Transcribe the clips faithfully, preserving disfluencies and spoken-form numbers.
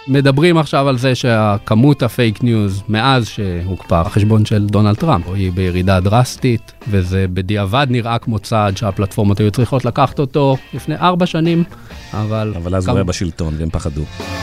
מדברים עכשיו על זה שהכמות הפייק ניוז מאז שהוקפא החשבון של דונלד טראמפ, היא בירידה דרסטית, וזה בדיעבד נראה כמו צעד שהפלטפורמות היו צריכות לקחת אותו לפני ארבע שנים, אבל... אבל אז הוא היה בשלטון והם פחדו.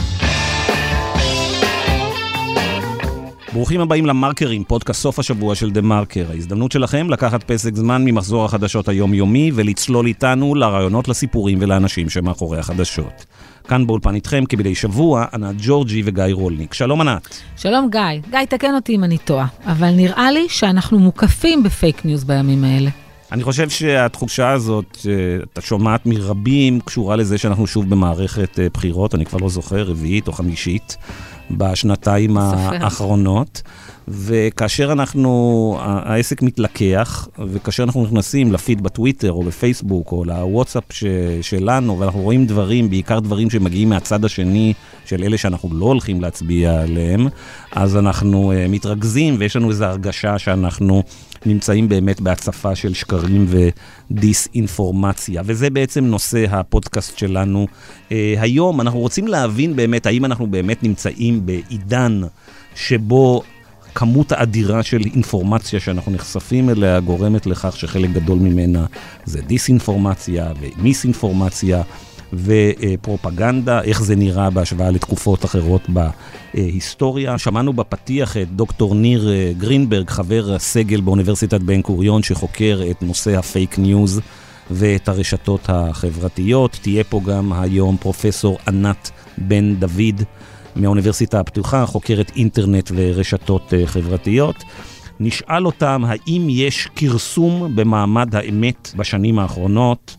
ברוכים הבאים למרקרים, פודקאסט סוף השבוע של דה מרקר. ההזדמנות שלכם לקחת פסק זמן ממחזור החדשות היומיומי ולצלול איתנו לרעיונות, לסיפורים ולאנשים שמאחורי החדשות. כאן באולפן איתכם כבדי שבוע, ענת ג'ורג'י וגיא רולניק. שלום ענת. שלום גיא. גיא, תקן אותי אם אני טועה, אבל נראה לי שאנחנו מוקפים בפייק ניוז בימים האלה. אני חושב שהתחושה הזאת, שאתה שומעת מרבים, קשורה לזה שאנחנו שוב במערכת בחירות, אני כבר לא זוכר, רביעית או חמישית, בשנתיים האחרונות, וכאשר אנחנו, העסק מתלקח, וכאשר אנחנו נכנסים לפיד בטוויטר או בפייסבוק או לוואטסאפ שלנו, ואנחנו רואים דברים, בעיקר דברים שמגיעים מהצד השני של אלה שאנחנו לא הולכים להצביע עליהם, אז אנחנו מתרכזים, ויש לנו איזו הרגשה שאנחנו נמצאים באמת בהצפה של שקרים ודיס-אינפורמציה, וזה בעצם נושא הפודקאסט שלנו היום. אנחנו רוצים להבין באמת, האם אנחנו באמת נמצאים בעידן שבו כמות האדירה של אינפורמציה שאנחנו נחשפים אליה גורמת לכך שחלק גדול ממנה זה דיס-אינפורמציה ומיס-אינפורמציה ופרופגנדה, איך זה נראה בהשוואה לתקופות אחרות בהיסטוריה. שמענו בפתיח את דוקטור ניר גרינברג, חבר הסגל באוניברסיטת בן גוריון, שחוקר את נושא הפייק ניוז ואת הרשתות החברתיות. תהיה פה גם היום פרופסור ענת בן דוד, מהאוניברסיטה הפתוחה, חוקרת אינטרנט ורשתות חברתיות. נשאל אותם האם יש כרסום במעמד האמת בשנים האחרונות,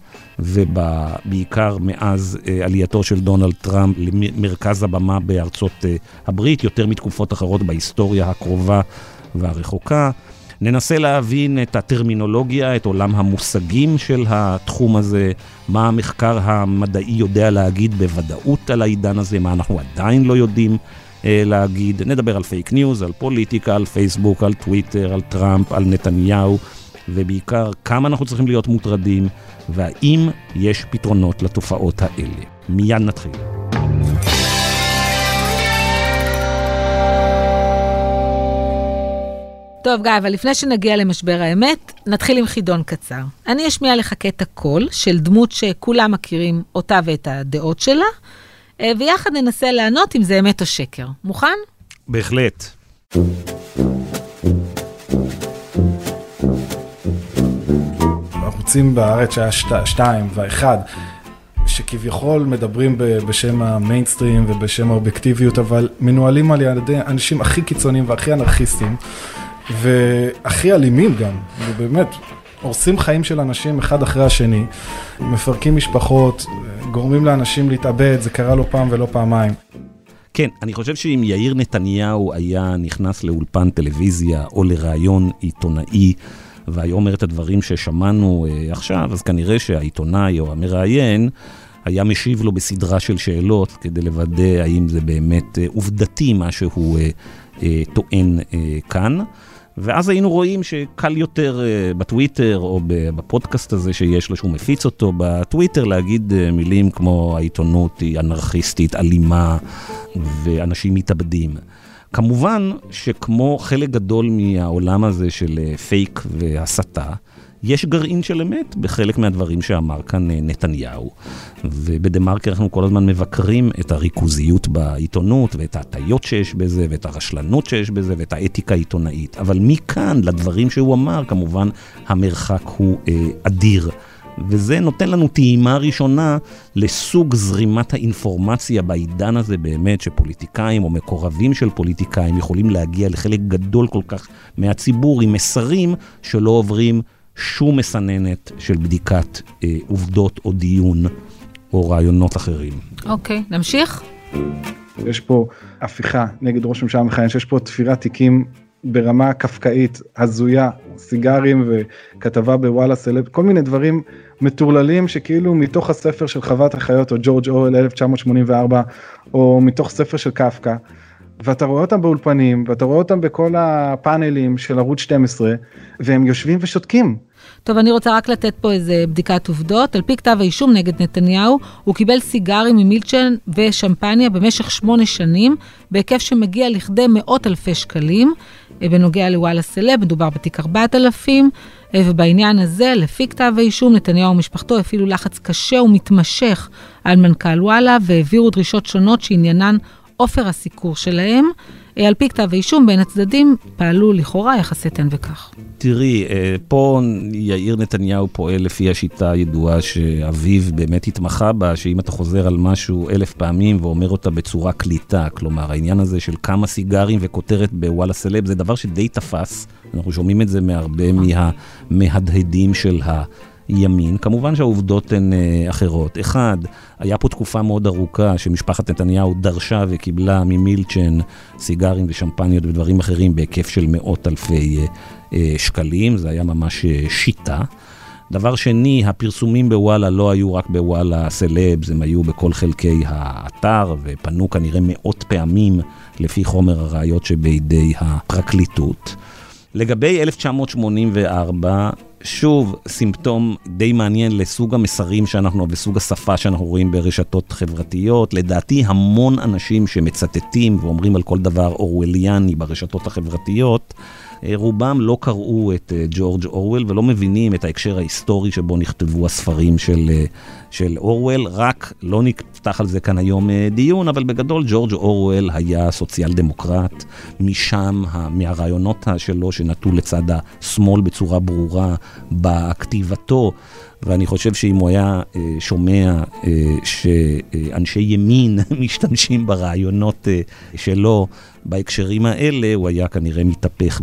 ובעיקר מאז עלייתו של דונלד טראמפ למרכז הבמה בארצות הברית, יותר מתקופות אחרות בהיסטוריה הקרובה והרחוקה. ננסה להבין את הטרמינולוגיה, את עולם המושגים של התחום הזה, מה המחקר המדעי יודע להגיד בוודאות על העידן הזה, מה אנחנו עדיין לא יודעים להגיד. נדבר על פייק ניוז, על פוליטיקה, על פייסבוק, על טוויטר, על טראמפ, על נתניהו, ובעיקר כמה אנחנו צריכים להיות מוטרדים, והאם יש פתרונות לתופעות האלה. מיד נתחיל. טוב גיא, אבל לפני שנגיע למשבר האמת, נתחיל עם חידון קצר. אני אשמיע לך קטע קול של דמות שכולם מכירים אותה ואת הדעות שלה, ויחד ננסה לענות אם זה אמת או שקר. מוכן? בהחלט. הערוצים בארץ שהיה שתיים ואחד, שכביכול מדברים בשם המיינסטרים ובשם האובייקטיביות, אבל מנוהלים על ידי אנשים הכי קיצוניים והכי אנרכיסטים, והכי אלימים גם, ובאמת, הורסים חיים של אנשים אחד אחרי השני, מפרקים משפחות, גורמים לאנשים להתאבד, זה קרה לא פעם ולא פעמיים. כן, אני חושב שאם יאיר נתניהו היה נכנס לאולפן טלוויזיה או לראיון עיתונאי, והיה אומר את הדברים ששמענו עכשיו, אז כנראה שהעיתונאי או המראיין היה משיב לו בסדרה של שאלות, כדי לוודא האם זה באמת עובדתי מה שהוא טוען כאן. ואז היינו רואים שקל יותר בטוויטר או בפודקאסט הזה שיש לו שהוא מפיץ אותו בטוויטר להגיד מילים כמו העיתונות היא אנרכיסטית, אלימה ואנשים מתאבדים. כמובן שכמו חלק גדול מהעולם הזה של פייק והסתה, יש גרעין של אמת בחלק מהדברים שאמר כאן נתניהו. ובדה מרקר אנחנו כל הזמן מבקרים את הריכוזיות בעיתונות, ואת ההטיות שיש בזה, ואת הרשלנות שיש בזה, ואת האתיקה העיתונאית. אבל מכאן לדברים שהוא אמר, כמובן המרחק הוא אה, אדיר. וזה נותן לנו טעימה ראשונה לסוג זרימת האינפורמציה בעידן הזה באמת, שפוליטיקאים או מקורבים של פוליטיקאים יכולים להגיע לחלק גדול כל כך מהציבור עם מסרים שלא עוברים שום מסננת של בדיקת אה, עובדות או דיון או רעיונות אחרים. אוקיי, נמשיך? יש פה הפיכה נגד ראש ממשלה מכהן, שיש פה תפירת תיקים ברמה קפקאית, הזויה, סיגרים וכתבה בוואלה סלב, כל מיני דברים מטורללים שכאילו מתוך הספר של חוות החיות או ג'ורג' אורוול אלף תשע מאות שמונים וארבע, או מתוך ספר של קפקא, ואתה רואה אותם באולפנים, ואתה רואה אותם בכל הפאנלים של ערוץ שתים עשרה, והם יושבים ושותקים. טוב, אני רוצה רק לתת פה איזה בדיקת עובדות. על פי כתב האישום נגד נתניהו, הוא קיבל סיגרים ממילצ'ן ושמפניה במשך שמונה שנים, בהיקף שמגיע לכדי מאות אלפי שקלים. בנוגע לוואלה סלב, מדובר בתיק ארבעת אלפים, ובעניין הזה, לפי כתב האישום, נתניהו ומשפחתו הפעילו לחץ קשה ומתמשך על מנכ"ל וואלה, והעבירו דרישות שונות שעניינן אופר הסיקור שלהם. על פי כתב האישום, בין הצדדים פעלו לכאורה יחסי תן וכך. תראי, פה יאיר נתניהו פועל לפי השיטה הידועה שאביו באמת התמחה בה, שאם אתה חוזר על משהו אלף פעמים ואומר אותה בצורה קליטה, כלומר העניין הזה של כמה סיגרים וכותרת בוואלה סלב, זה דבר שדי תפס, אנחנו שומעים את זה מהרבה מההדהדים של ה... ימין. כמובן שהעובדות הן uh, אחרות. אחד, היה פה תקופה מאוד ארוכה שמשפחת נתניהו דרשה וקיבלה ממילצ'ן סיגרים ושמפניות ודברים אחרים בהיקף של מאות אלפי uh, uh, שקלים. זה היה ממש uh, שיטה. דבר שני, הפרסומים בוואלה לא היו רק בוואלה סלבס, הם היו בכל חלקי האתר ופנו כנראה מאות פעמים לפי חומר הראיות שבידי הפרקליטות. לגבי אלף תשע מאות שמונים וארבע, שוב, סימפטום די מעניין לסוג המסרים שאנחנו, וסוג השפה שאנחנו רואים ברשתות חברתיות. לדעתי, המון אנשים שמצטטים ואומרים על כל דבר אורווליאני ברשתות החברתיות, רובם לא קראו את ג'ורג' אורוול ולא מבינים את ההקשר ההיסטורי שבו נכתבו הספרים של, של אורוול. רק לא נפתח על זה כאן היום דיון, אבל בגדול ג'ורג' אורוול היה סוציאל דמוקרט, משם, מהרעיונות שלו שנטו לצד השמאל בצורה ברורה בכתיבתו, ואני חושב שאם הוא היה שומע שאנשי ימין משתמשים ברעיונות שלו בהקשרים האלה, הוא היה כנראה מתהפך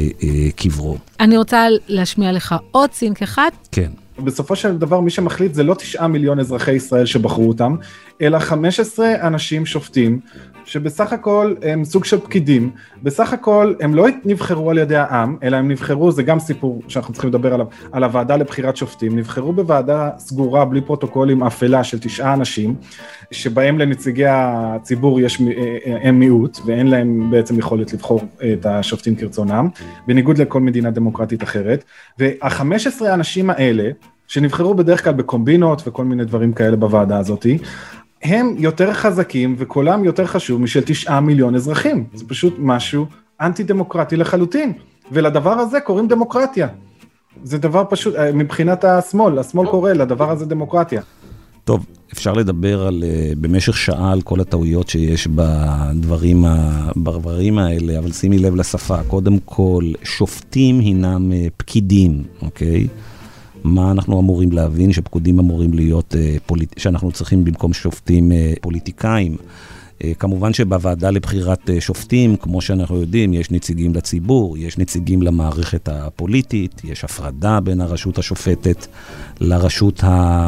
בקברו. אני רוצה להשמיע לך עוד סינק אחד. כן. בסופו של דבר מי שמחליט זה לא תשעה מיליון אזרחי ישראל שבחרו אותם, אלא חמישה עשר אנשים שופטים, שבסך הכל הם סוג של פקידים, בסך הכל הם לא נבחרו על ידי העם, אלא הם נבחרו, זה גם סיפור שאנחנו צריכים לדבר עליו, על הוועדה לבחירת שופטים, נבחרו בוועדה סגורה בלי פרוטוקולים אפלה של תשעה אנשים, שבהם לנציגי הציבור יש הם מיעוט, ואין להם בעצם יכולת לבחור את השופטים כרצונם, בניגוד לכל מדינה דמוקרטית אחרת, וה-חמישה עשר האנשים האלה, שנבחרו בדרך כלל בקומבינות וכל מיני דברים כאלה בוועדה הזאת, הם יותר חזקים וקולם יותר חשוב משל תשעה מיליון אזרחים. זה פשוט משהו אנטי דמוקרטי לחלוטין, ולדבר הזה קוראים דמוקרטיה. זה דבר פשוט, מבחינת השמאל, השמאל קורא לדבר הזה דמוקרטיה. טוב, אפשר לדבר על, במשך שעה על כל הטעויות שיש בדברים הברברים האלה, אבל שימי לב לשפה. קודם כל, שופטים הינם פקידים, אוקיי? מה אנחנו אמורים להבין? שפקודים אמורים להיות, שאנחנו צריכים במקום שופטים פוליטיקאים. כמובן שבוועדה לבחירת שופטים, כמו שאנחנו יודעים, יש נציגים לציבור, יש נציגים למערכת הפוליטית, יש הפרדה בין הרשות השופטת לרשות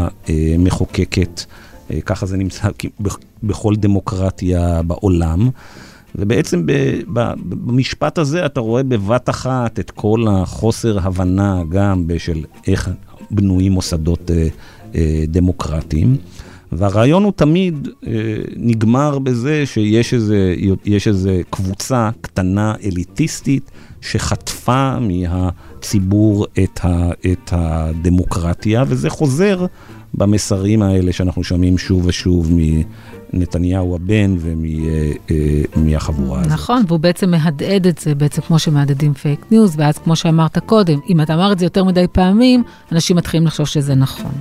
המחוקקת, ככה זה נמצא בכל דמוקרטיה בעולם, ובעצם במשפט הזה אתה רואה בבת אחת את כל החוסר הבנה גם בשל איך בנויים מוסדות דמוקרטיים, והרעיון הוא תמיד נגמר בזה שיש איזה, יש איזה קבוצה קטנה אליטיסטית שחטפה מהציבור את, ה, את הדמוקרטיה, וזה חוזר במסרים האלה שאנחנו שומעים שוב ושוב מנתניהו הבן ומהחבורה הזאת. נכון, והוא בעצם מהדהד את זה, בעצם כמו שמהדהדים פייק ניוז, ואז כמו שאמרת קודם, אם אתה אמר את זה יותר מדי פעמים, אנשים מתחילים לחשוב שזה נכון.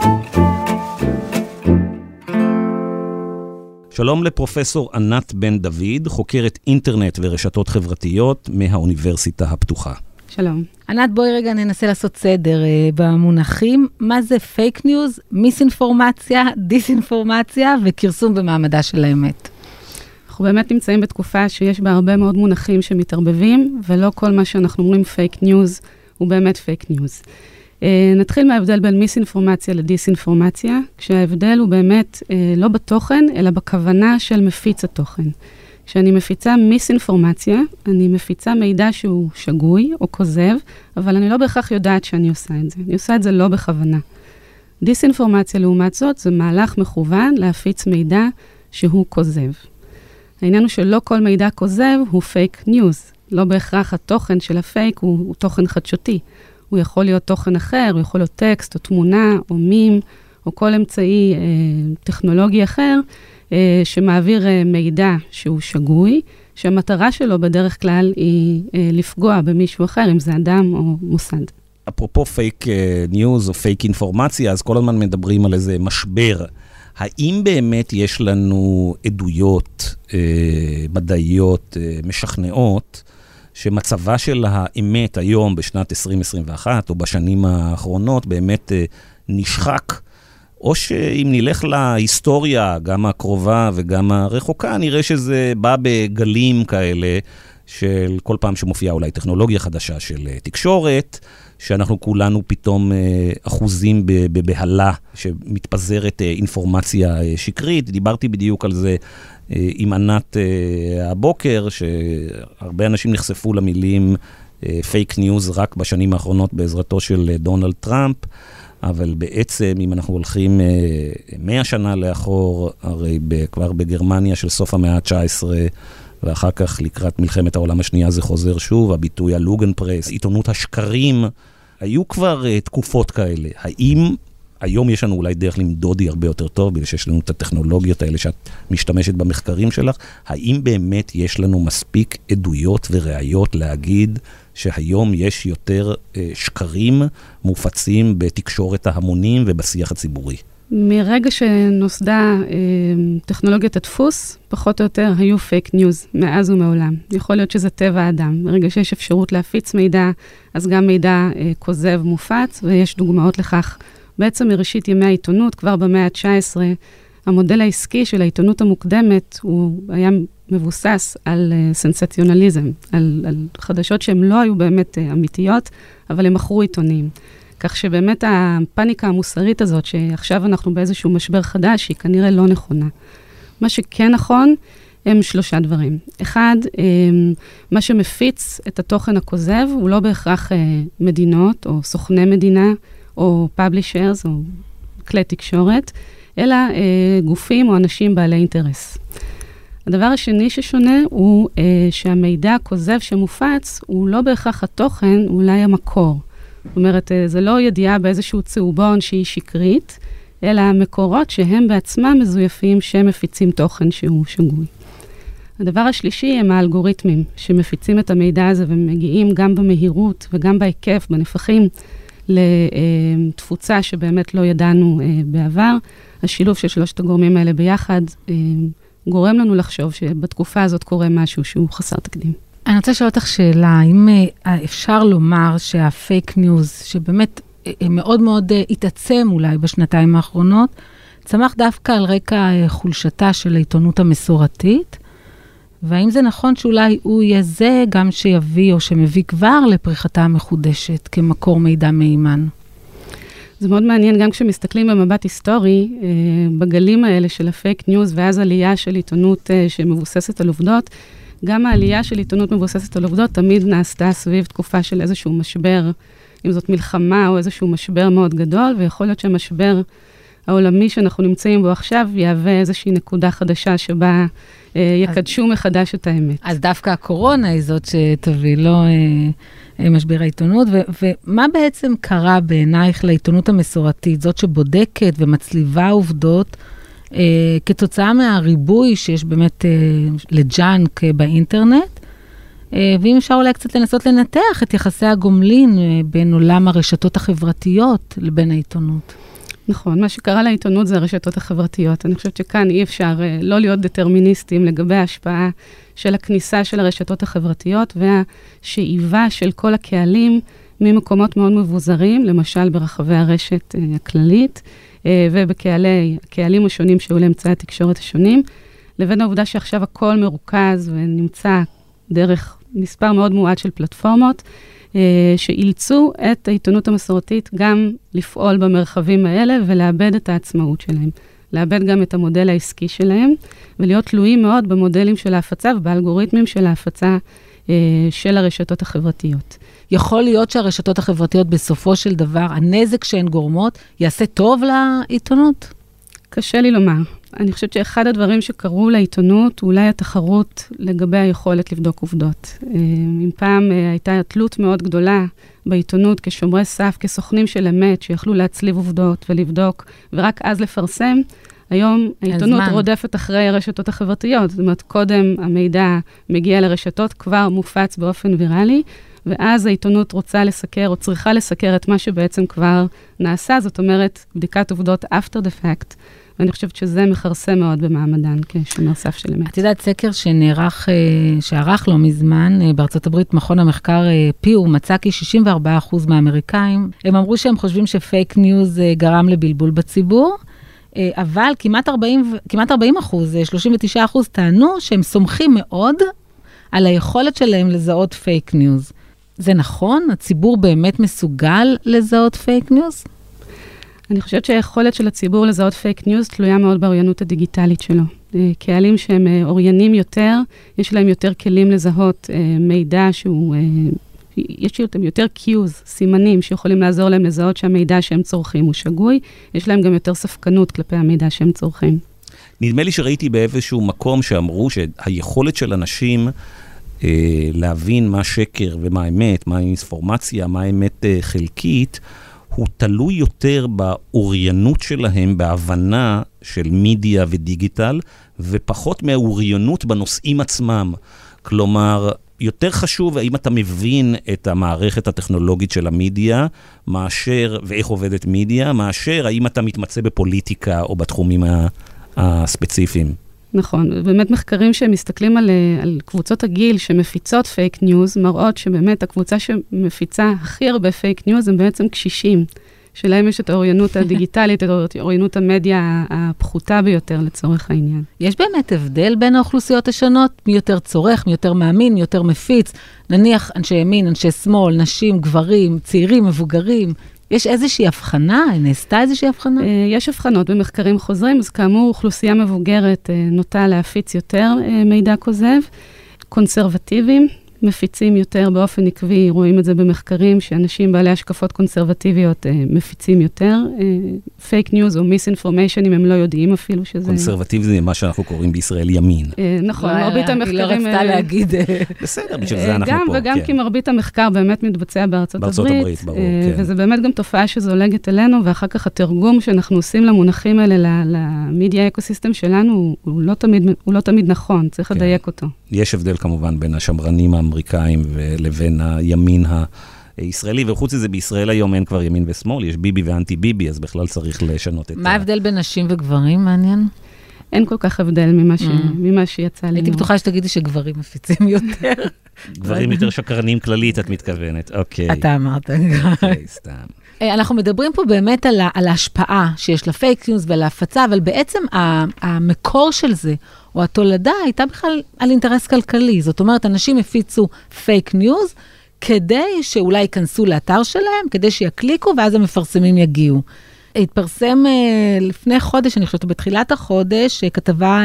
שלום לפרופסור ענת בן דוד, חוקרת אינטרנט ורשתות חברתיות מהאוניברסיטה הפתוחה. שלום. ענת, בואי רגע ננסה לעשות סדר uh, במונחים. מה זה פייק ניוז, מיסאינפורמציה, דיסאינפורמציה וכרסום במעמדה של האמת? אנחנו באמת נמצאים בתקופה שיש בה הרבה מאוד מונחים שמתערבבים, ולא כל מה שאנחנו אומרים פייק ניוז הוא באמת פייק ניוז. Uh, נתחיל מההבדל בין מיסאינפורמציה לדיסאינפורמציה, כשההבדל הוא באמת uh, לא בתוכן, אלא בכוונה של מפיץ התוכן. כשאני מפיצה מיסאינפורמציה, אני מפיצה מידע שהוא שגוי או כוזב, אבל אני לא בהכרח יודעת שאני עושה את זה. אני עושה את זה לא בכוונה. דיסאינפורמציה לעומת זאת, זה מהלך מכוון להפיץ מידע שהוא כוזב. העניין הוא שלא כל מידע כוזב הוא פייק ניוז. לא בהכרח התוכן של הפייק הוא, הוא תוכן חדשותי. הוא יכול להיות תוכן אחר, הוא יכול להיות טקסט או תמונה או מים, או כל אמצעי אה, טכנולוגי אחר, אה, שמעביר אה, מידע שהוא שגוי, שהמטרה שלו בדרך כלל היא אה, לפגוע במישהו אחר, אם זה אדם או מוסד. אפרופו פייק ניוז או פייק אינפורמציה, אז כל הזמן מדברים על איזה משבר. האם באמת יש לנו עדויות אה, מדעיות אה, משכנעות, שמצבה של האמת היום בשנת עשרים עשרים ואחת או בשנים האחרונות באמת אה, נשחק, או שאם נלך להיסטוריה, גם הקרובה וגם הרחוקה, נראה שזה בא בגלים כאלה, של כל פעם שמופיעה אולי טכנולוגיה חדשה של תקשורת, שאנחנו כולנו פתאום אחוזים בבהלה, שמתפזרת אינפורמציה שקרית. דיברתי בדיוק על זה עם ענת הבוקר, שהרבה אנשים נחשפו למילים פייק ניוז רק בשנים האחרונות בעזרתו של דונלד טראמפ, אבל בעצם אם אנחנו הולכים מאה שנה לאחור, הרי כבר בגרמניה של סוף המאה ה-תשע עשרה, ואחר כך לקראת מלחמת העולם השנייה זה חוזר שוב, הביטוי הלוגנפרס, עיתונות השקרים, היו כבר uh, תקופות כאלה. האם היום יש לנו אולי דרך למדודי הרבה יותר טוב, בגלל שיש לנו את הטכנולוגיות האלה שאת משתמשת במחקרים שלך, האם באמת יש לנו מספיק עדויות וראיות להגיד שהיום יש יותר uh, שקרים מופצים בתקשורת ההמונים ובשיח הציבורי? מרגע שנוסדה אה, טכנולוגיית הדפוס, פחות או יותר היו פייק ניוז, מאז ומעולם. יכול להיות שזה טבע האדם. מרגע שיש אפשרות להפיץ מידע, אז גם מידע אה, כוזב מופץ, ויש דוגמאות לכך. בעצם מראשית ימי העיתונות, כבר במאה ה-תשע עשרה, המודל העסקי של העיתונות המוקדמת, הוא היה מבוסס על אה, סנסציונליזם, על, על חדשות שהן לא היו באמת אה, אמיתיות, אבל הם מכרו עיתונים. כך שבאמת הפאניקה המוסרית הזאת, שעכשיו אנחנו באיזשהו משבר חדש, היא כנראה לא נכונה. מה שכן נכון, הם שלושה דברים. אחד, מה שמפיץ את התוכן הכוזב, הוא לא בהכרח מדינות, או סוכני מדינה, או פאבלישרס, או כלי תקשורת, אלא גופים או אנשים בעלי אינטרס. הדבר השני ששונה הוא שהמידע הכוזב שמופץ, הוא לא בהכרח התוכן, אולי המקור. זאת אומרת, זה לא ידיעה באיזשהו צהובון שהיא שקרית, אלא המקורות שהם בעצמם מזויפים שמפיצים תוכן שהוא שגוי. הדבר השלישי הם האלגוריתמים שמפיצים את המידע הזה ומגיעים גם במהירות וגם בהיקף, בנפחים, לתפוצה שבאמת לא ידענו בעבר. השילוב של שלושת הגורמים האלה ביחד גורם לנו לחשוב שבתקופה הזאת קורה משהו שהוא חסר תקדים. אני רוצה לשאול אותך שאלה, האם אפשר לומר שהפייק ניוז, שבאמת מאוד מאוד התעצם אולי בשנתיים האחרונות, צמח דווקא על רקע חולשתה של העיתונות המסורתית, והאם זה נכון שאולי הוא יהיה זה גם שיביא או שמביא כבר לפריחתה המחודשת כמקור מידע מהימן? זה מאוד מעניין, גם כשמסתכלים במבט היסטורי, בגלים האלה של הפייק ניוז, ואז עלייה של עיתונות שמבוססת על עובדות, גם העלייה של עיתונות מבוססת על עובדות תמיד נעשתה סביב תקופה של איזשהו משבר, אם זאת מלחמה או איזשהו משבר מאוד גדול, ויכול להיות שהמשבר העולמי שאנחנו נמצאים בו עכשיו יהווה איזושהי נקודה חדשה שבה אה, יקדשו אז, מחדש את האמת. אז דווקא הקורונה היא זאת שתביא, לא אה, משבר העיתונות, ו, ומה בעצם קרה בעינייך לעיתונות המסורתית, זאת שבודקת ומצליבה עובדות, Uh, כתוצאה מהריבוי שיש באמת uh, לג'אנק uh, באינטרנט, uh, ואם אפשר אולי קצת לנסות לנתח את יחסי הגומלין uh, בין עולם הרשתות החברתיות לבין העיתונות. נכון, מה שקרה לעיתונות זה הרשתות החברתיות. אני חושבת שכאן אי אפשר uh, לא להיות דטרמיניסטים לגבי ההשפעה של הכניסה של הרשתות החברתיות והשאיבה של כל הקהלים ממקומות מאוד מבוזרים, למשל ברחבי הרשת uh, הכללית, ובקהלים השונים שהיו לאמצעי התקשורת השונים, לבין העובדה שעכשיו הכל מרוכז ונמצא דרך מספר מאוד מועט של פלטפורמות, שאילצו את העיתונות המסורתית גם לפעול במרחבים האלה ולאבד את העצמאות שלהם. לאבד גם את המודל העסקי שלהם, ולהיות תלויים מאוד במודלים של ההפצה ובאלגוריתמים של ההפצה של הרשתות החברתיות. יכול להיות שהרשתות החברתיות בסופו של דבר, הנזק שהן גורמות, יעשה טוב לעיתונות? קשה לי לומר. אני חושבת שאחד הדברים שקרו לעיתונות, הוא אולי התחרות לגבי היכולת לבדוק עובדות. אם פעם הייתה תלות מאוד גדולה בעיתונות כשומרי סף, כסוכנים של אמת, שיכלו להצליב עובדות ולבדוק, ורק אז לפרסם, היום העיתונות רודפת אחרי הרשתות החברתיות. זאת אומרת, קודם המידע מגיע לרשתות, כבר מופץ באופן ויראלי, ואז העיתונות רוצה לסקר, או צריכה לסקר את מה שבעצם כבר נעשה, זאת אומרת, בדיקת עובדות after the fact, ואני חושבת שזה מחרסם מאוד במעמדן, כשומר סף של אמת. את יודעת, סקר שנערך, שערך לא מזמן, בארצות הברית, מכון המחקר פיו, מצא כי שישים וארבעה אחוז מהאמריקאים, הם אמרו שהם חושבים שפייק ניוז גרם לבלבול בציבור, אבל כמעט ארבעים, כמעט ארבעים אחוז, שלושים ותשעה אחוז טענו שהם סומכים מאוד על היכולת שלהם לזהות פייק ניוז. זה נכון? הציבור באמת מסוגל לזהות פייק ניוז? אני חושבת שהיכולת של הציבור לזהות פייק ניוז תלויה מאוד באוריינות הדיגיטלית שלו. קהלים שהם אוריינים יותר, יש להם יותר כלים לזהות מידע שהוא, יש להם יותר קיוז, סימנים שיכולים לעזור להם לזהות שהמידע שהם צורכים הוא שגוי, יש להם גם יותר ספקנות כלפי המידע שהם צורכים. נדמה לי שראיתי באיזשהו מקום שאמרו שהיכולת של אנשים להבין מה שקר ומה אמת, מה אינפורמציה, מה אמת חלקית, הוא תלוי יותר באוריינות שלהם, בהבנה של מידיה ודיגיטל, ופחות מהאוריינות בנושאים עצמם. כלומר, יותר חשוב האם אתה מבין את המערכת הטכנולוגית של המידיה, מאשר, ואיך עובדת מידיה, מאשר האם אתה מתמצא בפוליטיקה או בתחומים הספציפיים. נכון, באמת מחקרים שמסתכלים על, על קבוצות הגיל שמפיצות פייק ניוז, מראות שבאמת הקבוצה שמפיצה הכי הרבה פייק ניוז הם בעצם קשישים, שלהם יש את האוריינות הדיגיטלית, את האוריינות המדיה הפחותה ביותר לצורך העניין. יש באמת הבדל בין האוכלוסיות השונות, מי יותר צורך, מי יותר מאמין, מי יותר מפיץ, נניח אנשי ימין, אנשי שמאל, נשים, גברים, צעירים, מבוגרים, יש איזושהי הבחנה? נעשתה איזושהי הבחנה? יש הבחנות במחקרים חוזרים, אז כאמור, אוכלוסייה מבוגרת נוטה להפיץ יותר מידע כוזב, קונסרבטיביים, מפיצים יותר באופן עקבי, רואים את זה במחקרים, שאנשים בעלי השקפות קונסרבטיביות מפיצים יותר, פייק ניוז או מיס-אינפורמיישן, אם הם לא יודעים אפילו שזה... קונסרבטיבי זה מה שאנחנו קוראים בישראל ימין. נכון, מרבית המחקרים... היא לא רצתה להגיד... בסדר, בשביל זה אנחנו פה. וגם כי מרבית המחקר באמת מתבצע בארצות הברית. בארצות הברית, ברור, כן. וזה באמת גם תופעה שזולגת אלינו, ואחר כך התרגום שאנחנו עושים למונחים האלה, למידיה אקוסיסטם שלנו, הוא לא תמיד נכון, צריך לדייק אותו. יש הבדל כמובן בין השמרנים האמריקאים ולבין הימין הישראלי, וחוץ לזה בישראל היום אין כבר ימין ושמאל, יש ביבי ואנטי ביבי, אז בכלל צריך לשנות את זה. מה ההבדל בין נשים וגברים, מעניין? אין כל כך הבדל ממה שיצא לי. הייתי בטוחה שתגידי שגברים מפיצים יותר. גברים יותר שקרנים כללית, את מתכוונת, אוקיי. אתה אמרת. אוקיי, סתם. אנחנו מדברים פה באמת על, על ההשפעה שיש לפייק ניוז ולהפצה, אבל בעצם המקור של זה, או התולדה, הייתה בכלל על אינטרס כלכלי. זאת אומרת, אנשים הפיצו פייק ניוז, כדי שאולי ייכנסו לאתר שלהם, כדי שיקליקו, ואז המפרסמים יגיעו. התפרסם לפני חודש, אני חושבת, בתחילת החודש, כתבה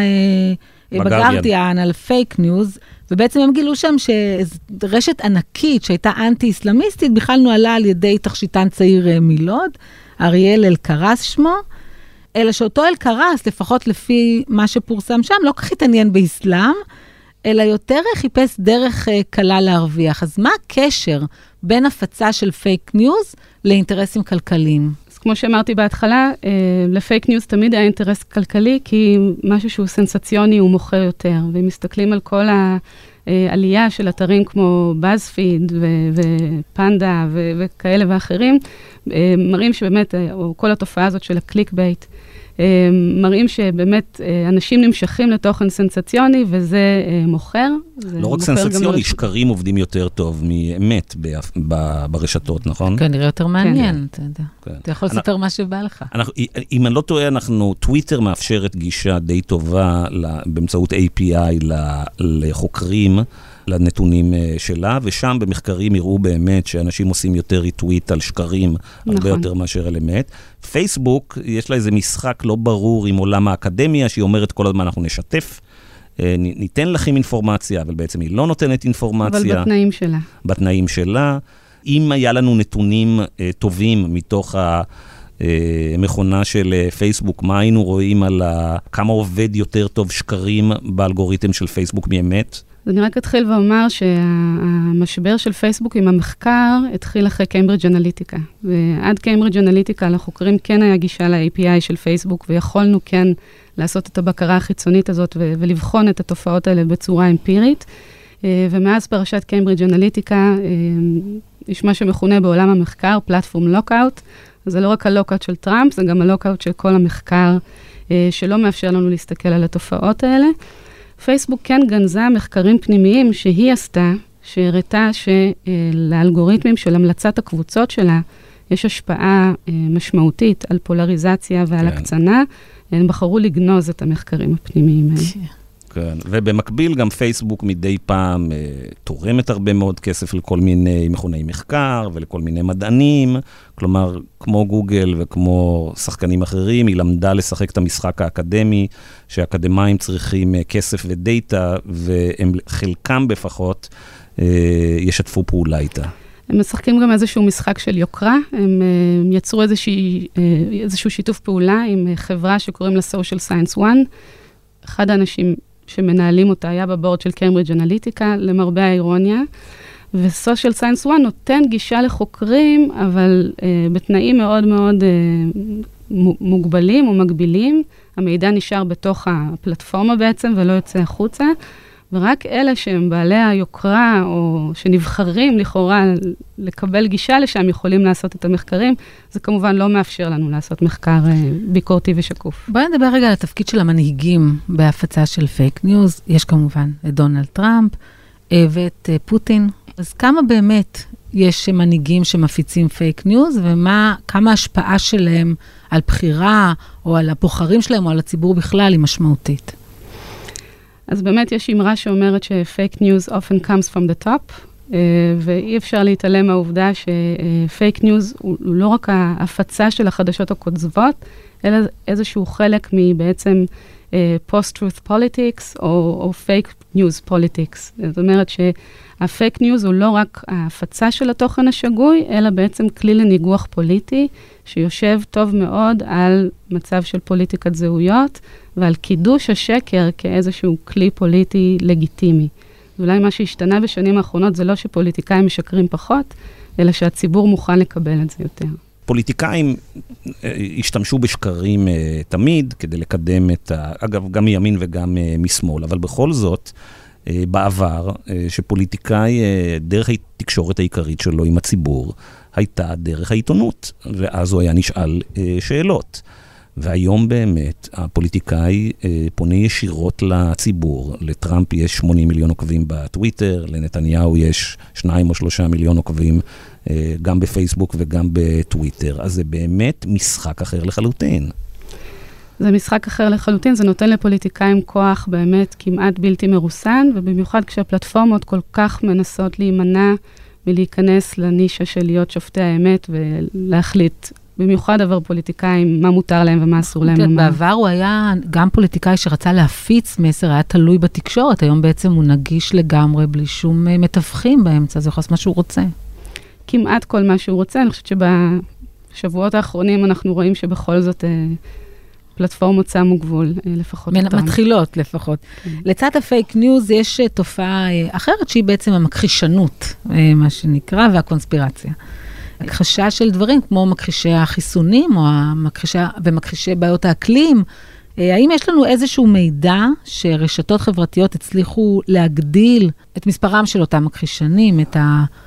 בגרדיאן על פייק ניוז, ובעצם הם גילו שם שרשת ענקית שהייתה אנטי-אסלאמיסטית, בכלל נועלה על ידי תכשיטן צעיר מלוד, אריאל אלקרס שמו, אלא שאותו אלקרס, לפחות לפי מה שפורסם שם, לא כך התעניין באסלאם, אלא יותר חיפש דרך קלה להרוויח. אז מה הקשר בין הפצה של פייק ניוז לאינטרסים כלכליים? אז כמו שאמרתי בהתחלה, לפייק ניוז תמיד היה אינטרס כלכלי, כי משהו שהוא סנסציוני הוא מוכר יותר. ואם מסתכלים על כל העלייה של אתרים כמו BuzzFeed ופנדה וכאלה ואחרים, מראים שבאמת, או כל התופעה הזאת של הקליק בייט, מראים שבאמת אנשים נמשכים לתוכן סנסציוני, וזה מוכר. לא רק סנסציוני, שקרים עובדים יותר טוב מאמת ברשתות, נכון? כן, נראה יותר מעניין, אתה יודע. אתה יכול לספר מה שבא לך. אם אני לא טועה, אנחנו, טוויטר מאפשרת גישה די טובה באמצעות איי פי איי לחוקרים, לנתונים שלה, ושם במחקרים יראו באמת שאנשים עושים יותר ריטוויט על שקרים, הרבה נכון. יותר מאשר על אמת. פייסבוק, יש לה איזה משחק לא ברור עם עולם האקדמיה, שהיא אומרת כל הזמן אנחנו נשתף, ניתן לכם אינפורמציה, אבל בעצם היא לא נותנת אינפורמציה. אבל בתנאים שלה. בתנאים שלה. אם היה לנו נתונים טובים מתוך ה... מכונה של פייסבוק, מה היינו רואים על כמה עובד יותר טוב שקרים באלגוריתם של פייסבוק מאמת? אני רק אתחיל ואומר שהמשבר של פייסבוק עם המחקר התחיל אחרי קיימברידג' אנליטיקה. ועד קיימברידג' אנליטיקה לחוקרים כן היה גישה ל-איי פי איי של פייסבוק, ויכולנו כן לעשות את הבקרה החיצונית הזאת ו- ולבחון את התופעות האלה בצורה אמפירית. ומאז פרשת קיימברידג' אנליטיקה, יש מה שמכונה בעולם המחקר, פלטפורם לוקאוט. זה לא רק הלוקאוט של טראמפ, זה גם הלוקאוט של כל המחקר שלא מאפשר לנו להסתכל על התופעות האלה. פייסבוק כן גנזה מחקרים פנימיים שהיא עשתה, שהראתה שלאלגוריתמים של המלצת הקבוצות שלה, יש השפעה משמעותית על פולריזציה ועל כן. הקצנה, הם בחרו לגנוז את המחקרים הפנימיים האלה. כן, ובמקביל גם פייסבוק מדי פעם אה, תורמת הרבה מאוד כסף לכל מיני מכוני מחקר ולכל מיני מדענים, כלומר, כמו גוגל וכמו שחקנים אחרים, היא למדה לשחק את המשחק האקדמי, שהאקדמיים צריכים אה, כסף ודאטה, והם חלקם בפחות אה, ישתפו פעולה איתה. הם משחקים גם איזשהו משחק של יוקרה, הם אה, יצרו איזשהו, אה, איזשהו שיתוף פעולה עם חברה שקוראים לה Social Science One, אחד האנשים שמנהלים אותה היה בבורד של קיימברידג' אנליטיקה, למרבה האירוניה, ו-Social Science One נותן גישה לחוקרים, אבל uh, בתנאים מאוד מאוד uh, מוגבלים או מגבילים, המידע נשאר בתוך הפלטפורמה בעצם, ולא יוצא החוצה, ורק אלה שהם בעלי היוקרה, או שנבחרים לכאורה לקבל גישה לשם, יכולים לעשות את המחקרים, זה כמובן לא מאפשר לנו לעשות מחקר ביקורתי ושקוף. בואי נדבר רגע על התפקיד של המנהיגים בהפצה של פייק ניוז. יש כמובן את דונלד טראמפ ואת פוטין. אז כמה באמת יש מנהיגים שמפיצים פייק ניוז, ומה, כמה ההשפעה שלהם על בחירה, או על הבוחרים שלהם, או על הציבור בכלל, היא משמעותית? אז באמת יש אמרה שאומרת שפייק ניוז often comes from the top, ואי אפשר להתעלם מהעובדה שפייק ניוז הוא לא רק ההפצה של החדשות הכוזבות, אלא איזשהו חלק מבעצם post-truth politics או fake news politics. זאת אומרת שהפייק ניוז הוא לא רק ההפצה של התוכן השגוי, אלא בעצם כלי לניגוח פוליטי, שיושב טוב מאוד על מצב של פוליטיקת זהויות, ועל קידוש השקר כאיזשהו כלי פוליטי לגיטימי. ואולי מה שהשתנה בשנים האחרונות זה לא שפוליטיקאים משקרים פחות, אלא שהציבור מוכן לקבל את זה יותר. פוליטיקאים השתמשו בשקרים תמיד כדי לקדם את, אגב, גם מימין וגם משמאל, אבל בכל זאת, בעבר, שפוליטיקאי, דרך התקשורת העיקרית שלו עם הציבור, הייתה דרך העיתונות, ואז הוא היה נשאל שאלות. והיום באמת הפוליטיקאי אה, פונה ישירות לציבור. לטראמפ יש שמונים מיליון עוקבים בטוויטר, לנתניהו יש שניים או שלושה מיליון עוקבים אה, גם בפייסבוק וגם בטוויטר. אז זה באמת משחק אחר לחלוטין. זה משחק אחר לחלוטין, זה נותן לפוליטיקאים כוח באמת כמעט בלתי מרוסן, ובמיוחד כשהפלטפורמות כל כך מנסות להימנע ולהיכנס לנישה של להיות שופטי האמת ולהחליט במיוחד עבר פוליטיקאים, מה מותר להם ומה אסור להם לומר. בעבר הוא היה גם פוליטיקאי שרצה להפיץ מסר, היה תלוי בתקשורת, היום בעצם הוא נגיש לגמרי, בלי שום מתווכים באמצע, זה יכול להיות מה שהוא רוצה. כמעט כל מה שהוא רוצה, אני חושבת שבשבועות האחרונים אנחנו רואים שבכל זאת פלטפורמות שמו גבול, לפחות אותם. מתחילות לפחות. לצד הפייק ניוז יש תופעה אחרת, שהיא בעצם המכחישנות, מה שנקרא, והקונספירציה. הכחשה של דברים, כמו מכחישי החיסונים, או המכחישי, ומכחישי בעיות האקלים. האם יש לנו איזשהו מידע שרשתות חברתיות הצליחו להגדיל את מספרם של אותם מכחישנים, את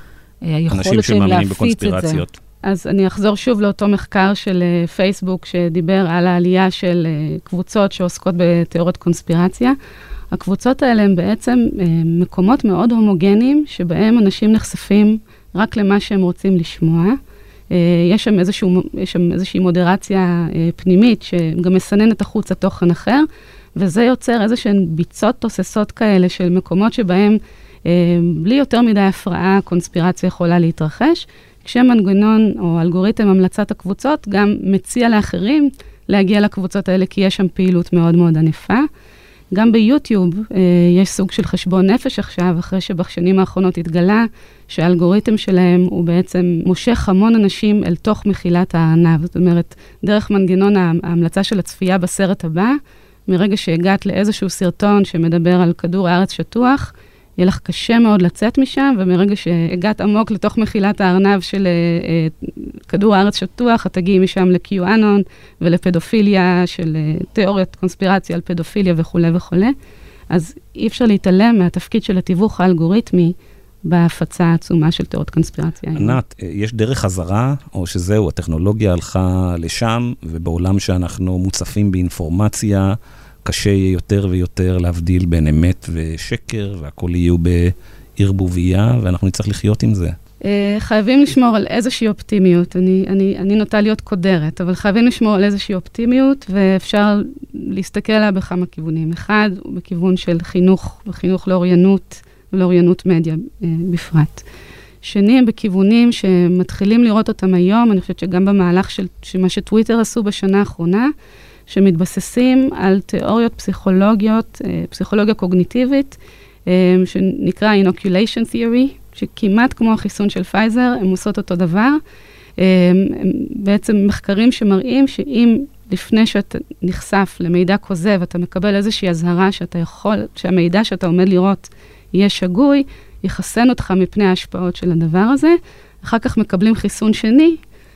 היכולת שהם להפיץ את זה? אז אני אחזור שוב לאותו מחקר של פייסבוק, שדיבר על העלייה של קבוצות שעוסקות בתיאוריות קונספירציה. הקבוצות האלה הן בעצם מקומות מאוד הומוגניים, שבהם אנשים נחשפים רק למה שהם רוצים לשמוע. יש שם, איזשהו, יש שם איזושהי מודרציה פנימית, שגם מסננת החוצה תוכן אחר, וזה יוצר איזשהן ביצות תוססות כאלה של מקומות שבהם, בלי יותר מדי הפרעה, קונספירציה יכולה להתרחש, כשמנגנון או אלגוריתם המלצת הקבוצות גם מציע לאחרים להגיע לקבוצות האלה, כי יש שם פעילות מאוד מאוד ענפה. גם ביוטיוב יש סוג של חשבון נפש עכשיו, אחרי שבשנים האחרונות התגלה שהאלגוריתם שלהם הוא בעצם מושך המון אנשים אל תוך מחילת הארנב. זאת אומרת, דרך מנגנון ההמלצה של הצפייה בסרט הבא, מרגע שהגעת לאיזשהו סרטון שמדבר על כדור הארץ שטוח, יהיה לך קשה מאוד לצאת משם, ומרגע שהגעת עמוק לתוך מחילת הארנב של אה, כדור הארץ שטוח, את תגיעי משם לקיואנון ולפדופיליה של אה, תיאוריות קונספירציה על פדופיליה וכו' וכו'. אז אי אפשר להתעלם מהתפקיד של התיווך האלגוריתמי בהפצה העצומה של תיאוריות קונספירציה. ענת, יש דרך חזרה, או שזהו, הטכנולוגיה הלכה לשם, ובעולם שאנחנו מוצפים באינפורמציה, קשה יותר ויותר להבדיל בין אמת ושקר, והכל יהיו בערבוביה, ואנחנו נצטרך לחיות עם זה. חייבים לשמור על איזושהי אופטימיות. אני, אני, אני נוטה להיות קודרת, אבל חייבים לשמור על איזושהי אופטימיות, ואפשר להסתכל עליה בכמה כיוונים. אחד, הוא בכיוון של חינוך, וחינוך לאוריינות, ולאוריינות מדיה בפרט. שני, הם בכיוונים שמתחילים לראות אותם היום, אני חושבת שגם במהלך של מה שטוויטר עשו בשנה האחרונה, שמתבססים על תיאוריות פסיכולוגיות, פסיכולוגיה קוגניטיבית, שנקרא inoculation theory, שכמעט כמו החיסון של פייזר, הם עושות אותו דבר. בעצם מחקרים שמראים שאם לפני שאתה נחשף למידע כוזב, אתה מקבל איזושהי הזהרה שאתה יכול, שהמידע שאתה עומד לראות יהיה שגוי, יחסן אותך מפני ההשפעות של הדבר הזה. אחר כך מקבלים חיסון שני,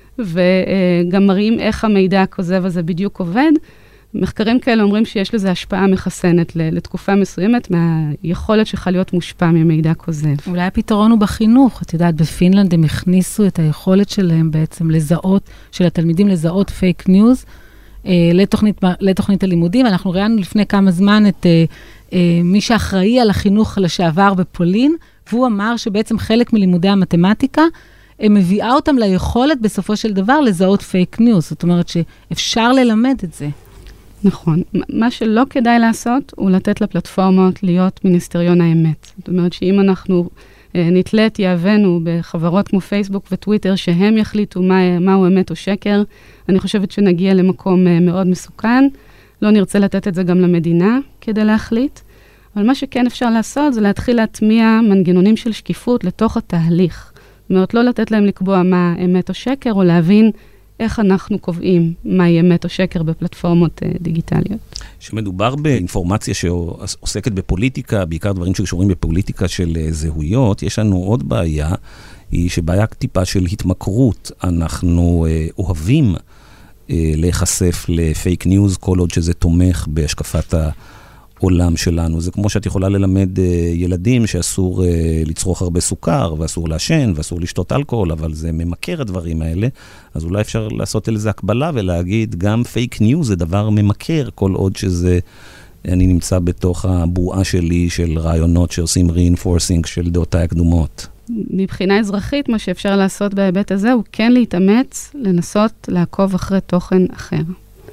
וגם מראים איך המידע הכוזב הזה בדיוק עובד. מחקרים כאלה אומרים שיש לזה השפעה מחסנת לתקופה מסוימת, מהיכולת שלך להיות מושפע ממידע כוזב. אולי הפתרון הוא בחינוך. את יודעת, בפינלנד הם הכניסו את היכולת שלהם בעצם לזהות, של התלמידים לזהות פייק ניוז, לתוכנית, לתוכנית הלימודים. אנחנו ראינו לפני כמה זמן את מי שאחראי על החינוך לשעבר בפולין, והוא אמר שבעצם חלק מלימודי המתמטיקה, הם מביאה אותם ליכולת בסופו של דבר לזהות פייק ניוז. זאת אומרת שאפשר ללמד את זה. נכון. מה שלא כדאי לעשות, הוא לתת לפלטפורמות להיות מיניסטריון האמת. זאת אומרת שאם אנחנו נתלה את יהבנו בחברות כמו פייסבוק וטוויטר, שהם יחליטו מה, מהו אמת או שקר, אני חושבת שנגיע למקום מאוד מסוכן. לא נרצה לתת את זה גם למדינה כדי להחליט. אבל מה שכן אפשר לעשות, זה להתחיל להטמיע מנגנונים של שקיפות לתוך התהליך. זאת אומרת, לא לתת להם לקבוע מה אמת או שקר, או להבין איך אנחנו קובעים מהי אמת או שקר בפלטפורמות דיגיטליות. שמדובר באינפורמציה שעוסקת בפוליטיקה, בעיקר דברים שקשורים בפוליטיקה של זהויות, יש לנו עוד בעיה, היא שבעיה טיפה של התמכרות. אנחנו אוהבים להיחשף לפייק ניוז, כל עוד שזה תומך בהשקפת העולם שלנו. זה כמו שאת יכולה ללמד ילדים שאסור לצרוך הרבה סוכר, ואסור לעשן, ואסור לשתות אלכוהול, אבל זה ממכר הדברים האלה. אז אולי אפשר לעשות על זה הקבלה ולהגיד, גם פייק ניוז זה דבר ממכר, כל עוד שזה, אני נמצא בתוך הבועה שלי של רעיונות שעושים reinforcing של דעותיי הקדומות. מבחינה אזרחית, מה שאפשר לעשות בהיבט הזה, הוא כן להתאמץ, לנסות לעקוב אחרי תוכן אחר.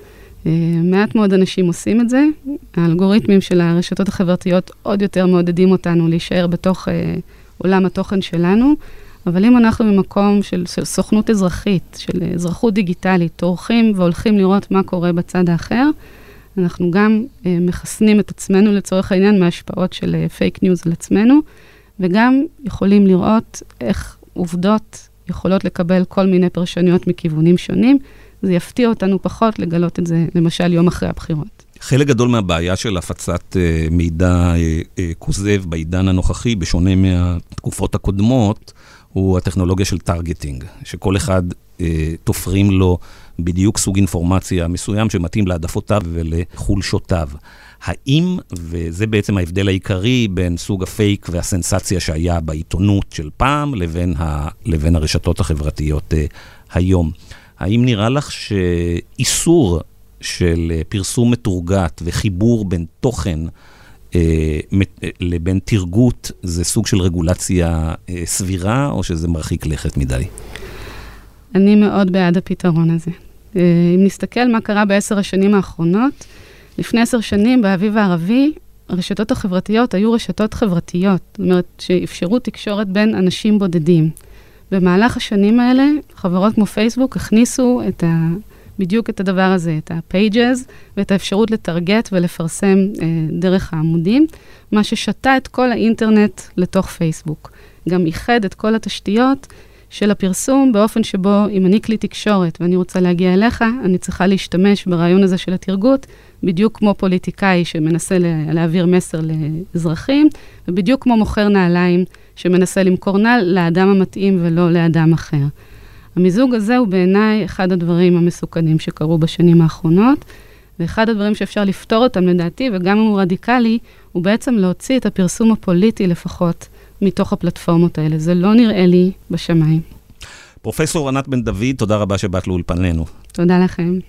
מעט מאוד אנשים עושים את זה. האלגוריתמים של הרשתות החברתיות עוד יותר מעודדים אותנו להישאר בתוך עולם התוכן שלנו, אבל אם אנחנו במקום של, של סוכנות אזרחית, של אזרחות דיגיטלית, תורכים והולכים לראות מה קורה בצד האחר, אנחנו גם מחסנים את עצמנו לצורך העניין מההשפעות של פייק ניוז על עצמנו, וגם יכולים לראות איך עובדות יכולות לקבל כל מיני פרשנויות מכיוונים שונים. זה יפתיע אותנו פחות לגלות את זה, למשל, יום אחרי הבחירות. חלק גדול מהבעיה של הפצת מידע כוזב בעידן הנוכחי, בשונה מהתקופות הקודמות, הוא הטכנולוגיה של טרגטינג, שכל אחד תופרים לו בדיוק סוג אינפורמציה מסוים שמתאים להעדפותיו ולחולשותיו. האם, וזה בעצם ההבדל העיקרי בין סוג הפייק והסנסציה שהיה בעיתונות של פעם לבין, ה, לבין הרשתות החברתיות היום. האם נראה לך שאיסור של פרסום מתורגת וחיבור בין תוכן אה, לבין תרגות זה סוג של רגולציה אה, סבירה, או שזה מרחיק לכת מדי? אני מאוד בעד הפתרון הזה. אה, אם נסתכל מה קרה בעשר השנים האחרונות, לפני עשר שנים באביב הערבי, הרשתות החברתיות היו רשתות חברתיות, זאת אומרת שאפשרו תקשורת בין אנשים בודדים. במהלך השנים האלה, חברות כמו פייסבוק הכניסו את בדיוק את הדבר הזה, את ה-pages ואת האפשרות לטרגט ולפרסם אה, דרך העמודים, מה ששתה את כל האינטרנט לתוך פייסבוק. גם איחד את כל התשתיות של הפרסום באופן שבו, אם אני כלי תקשורת ואני רוצה להגיע אליך, אני צריכה להשתמש ברעיון הזה של התרגות, בדיוק כמו פוליטיקאי שמנסה להעביר מסר לאזרחים, ובדיוק כמו מוכר נעליים שמנסה למכור נעל לאדם המתאים ולא לאדם אחר. המיזוג הזה הוא בעיניי אחד הדברים המסוכנים שקרו בשנים האחרונות, ואחד הדברים שאפשר לפתור אותם לדעתי, וגם אם הוא רדיקלי, הוא בעצם להוציא את הפרסום הפוליטי לפחות מתוך הפלטפורמות האלה. זה לא נראה לי בשמיים. פרופסור ענת בן דוד, תודה רבה שבאת לאולפנינו. תודה לכם.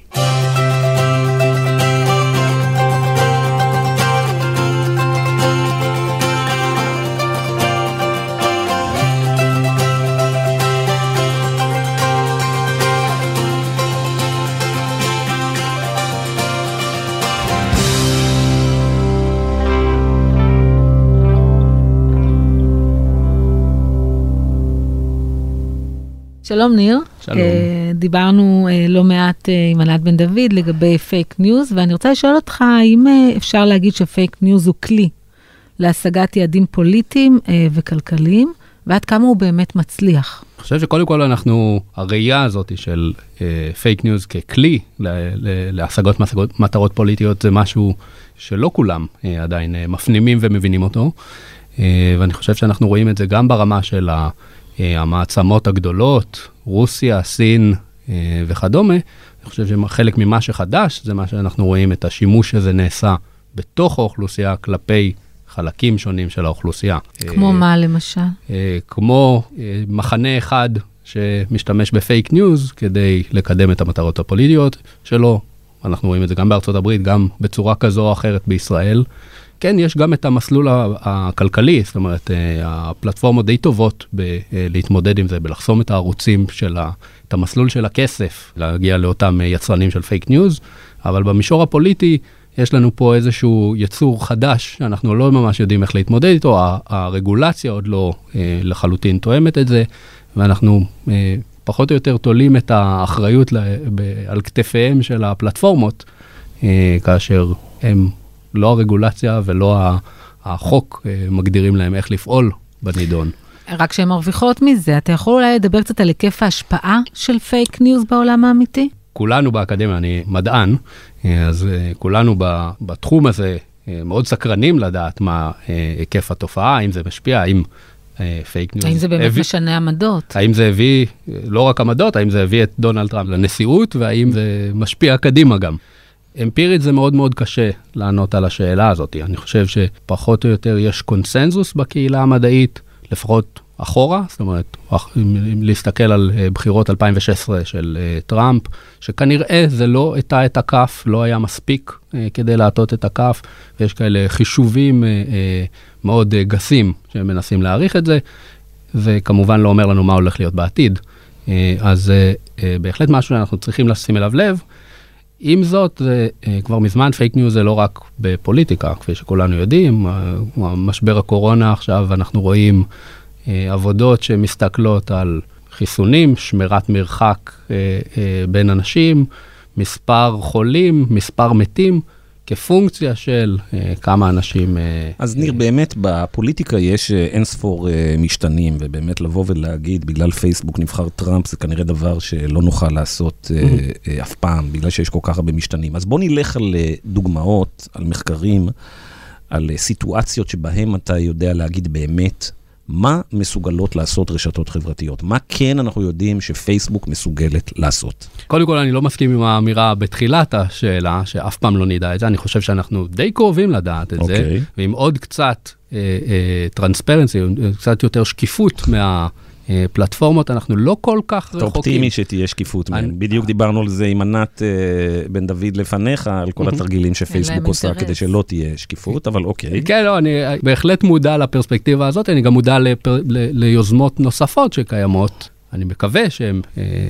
שלום ניר. שלום. דיברנו לא מעט עם ענת בן דוד לגבי פייק ניוז, ואני רוצה לשאול אותך, האם אפשר להגיד שפייק ניוז הוא כלי להשגת יעדים פוליטיים וכלכליים, ועד כמה הוא באמת מצליח? אני חושב שקודם כל אנחנו, הראייה הזאת של פייק ניוז ככלי להשגות מטרות פוליטיות, זה משהו שלא כולם עדיין מפנימים ומבינים אותו, ואני חושב שאנחנו רואים את זה גם ברמה של ה... המעצמות הגדולות, רוסיה, סין וכדומה. אני חושב שחלק ממה שחדש, זה מה שאנחנו רואים את השימוש הזה נעשה בתוך האוכלוסייה, כלפי חלקים שונים של האוכלוסייה. כמו מה למשל? כמו מחנה אחד שמשתמש בפייק ניוז, כדי לקדם את המטרות הפוליטיות שלו. אנחנו רואים את זה גם בארצות הברית, גם בצורה כזו או אחרת בישראל. כן, יש גם את המסלול הכלכלי, זאת אומרת, הפלטפורמות די טובות להתמודד עם זה, בלחסום את הערוצים של ה... את המסלול של הכסף, להגיע לאותם יצרנים של פייק ניוז, אבל במישור הפוליטי יש לנו פה איזשהו יצור חדש, שאנחנו לא ממש יודעים איך להתמודד איתו, הרגולציה עוד לא לחלוטין תואמת את זה, ואנחנו פחות או יותר תולים את האחריות על כתפיהם של הפלטפורמות, כאשר הם... לא הרגולציה ולא החוק מגדירים להם איך לפעול בנידון. רק שהן מרוויחות מזה, אתה יכול אולי לדבר קצת על היקף ההשפעה של פייק ניוז בעולם האמיתי? כולנו באקדמיה, אני מדען, אז כולנו בתחום הזה מאוד סקרנים לדעת מה היקף התופעה, האם זה משפיע, האם פייק ניוז... האם זה באמת משנה עמדות? האם זה הביא, לא רק עמדות, האם זה הביא את דונלד טראמפ לנשיאות, והאם זה משפיע קדימה גם. אמפירית זה מאוד מאוד קשה לענות על השאלה הזאת. אני חושב שפחות או יותר יש קונסנזוס בקהילה המדעית, לפחות אחורה, זאת אומרת, להסתכל על בחירות אלפיים ושש עשרה של טראמפ, שכנראה זה לא הטה את הכף, לא היה מספיק כדי להטות את הכף, ויש כאלה חישובים מאוד גסים שמנסים להעריך את זה, וכמובן לא אומר לנו מה הולך להיות בעתיד. אז בהחלט משהו שאנחנו צריכים לשים אליו לב, עם זאת, זה, כבר מזמן פייק ניוז זה לא רק בפוליטיקה, כפי שכולנו יודעים, משבר הקורונה עכשיו אנחנו רואים עבודות שמסתכלות על חיסונים, שמירת מרחק בין אנשים, מספר חולים, מספר מתים, כפונקציה של כמה אנשים... אז ניר, באמת בפוליטיקה יש אין ספור משתנים, ובאמת לבוא ולהגיד, בגלל פייסבוק נבחר טראמפ, זה כנראה דבר שלא נוכל לעשות אף פעם, בגלל שיש כל כך הרבה משתנים. אז בוא נלך על דוגמאות, על מחקרים, על סיטואציות שבהם אתה יודע להגיד באמת, מה מסוגלות לעשות רשתות חברתיות? מה כן אנחנו יודעים שפייסבוק מסוגלת לעשות? קודם כל, אני לא מסכים עם האמירה בתחילת השאלה, שאף פעם לא נדע את זה. אני חושב שאנחנו די קרובים לדעת את okay. זה, ועם עוד קצת טרנספרנסי, קצת יותר שקיפות מהפלטפורמות, אנחנו לא כל כך רחוקים. אתה אופטימי שתהיה שקיפות. אני... בדיוק דיברנו על זה עם ענת בן דוד לפניך, על כל התרגילים שפייסבוק עושה, כדי שלא תהיה שקיפות, אבל אוקיי. כן, לא, אני בהחלט מודע לפרספקטיבה הזאת, אני גם מודע לפר... ל... ליוזמות נוספות שקיימות. אני מקווה שהן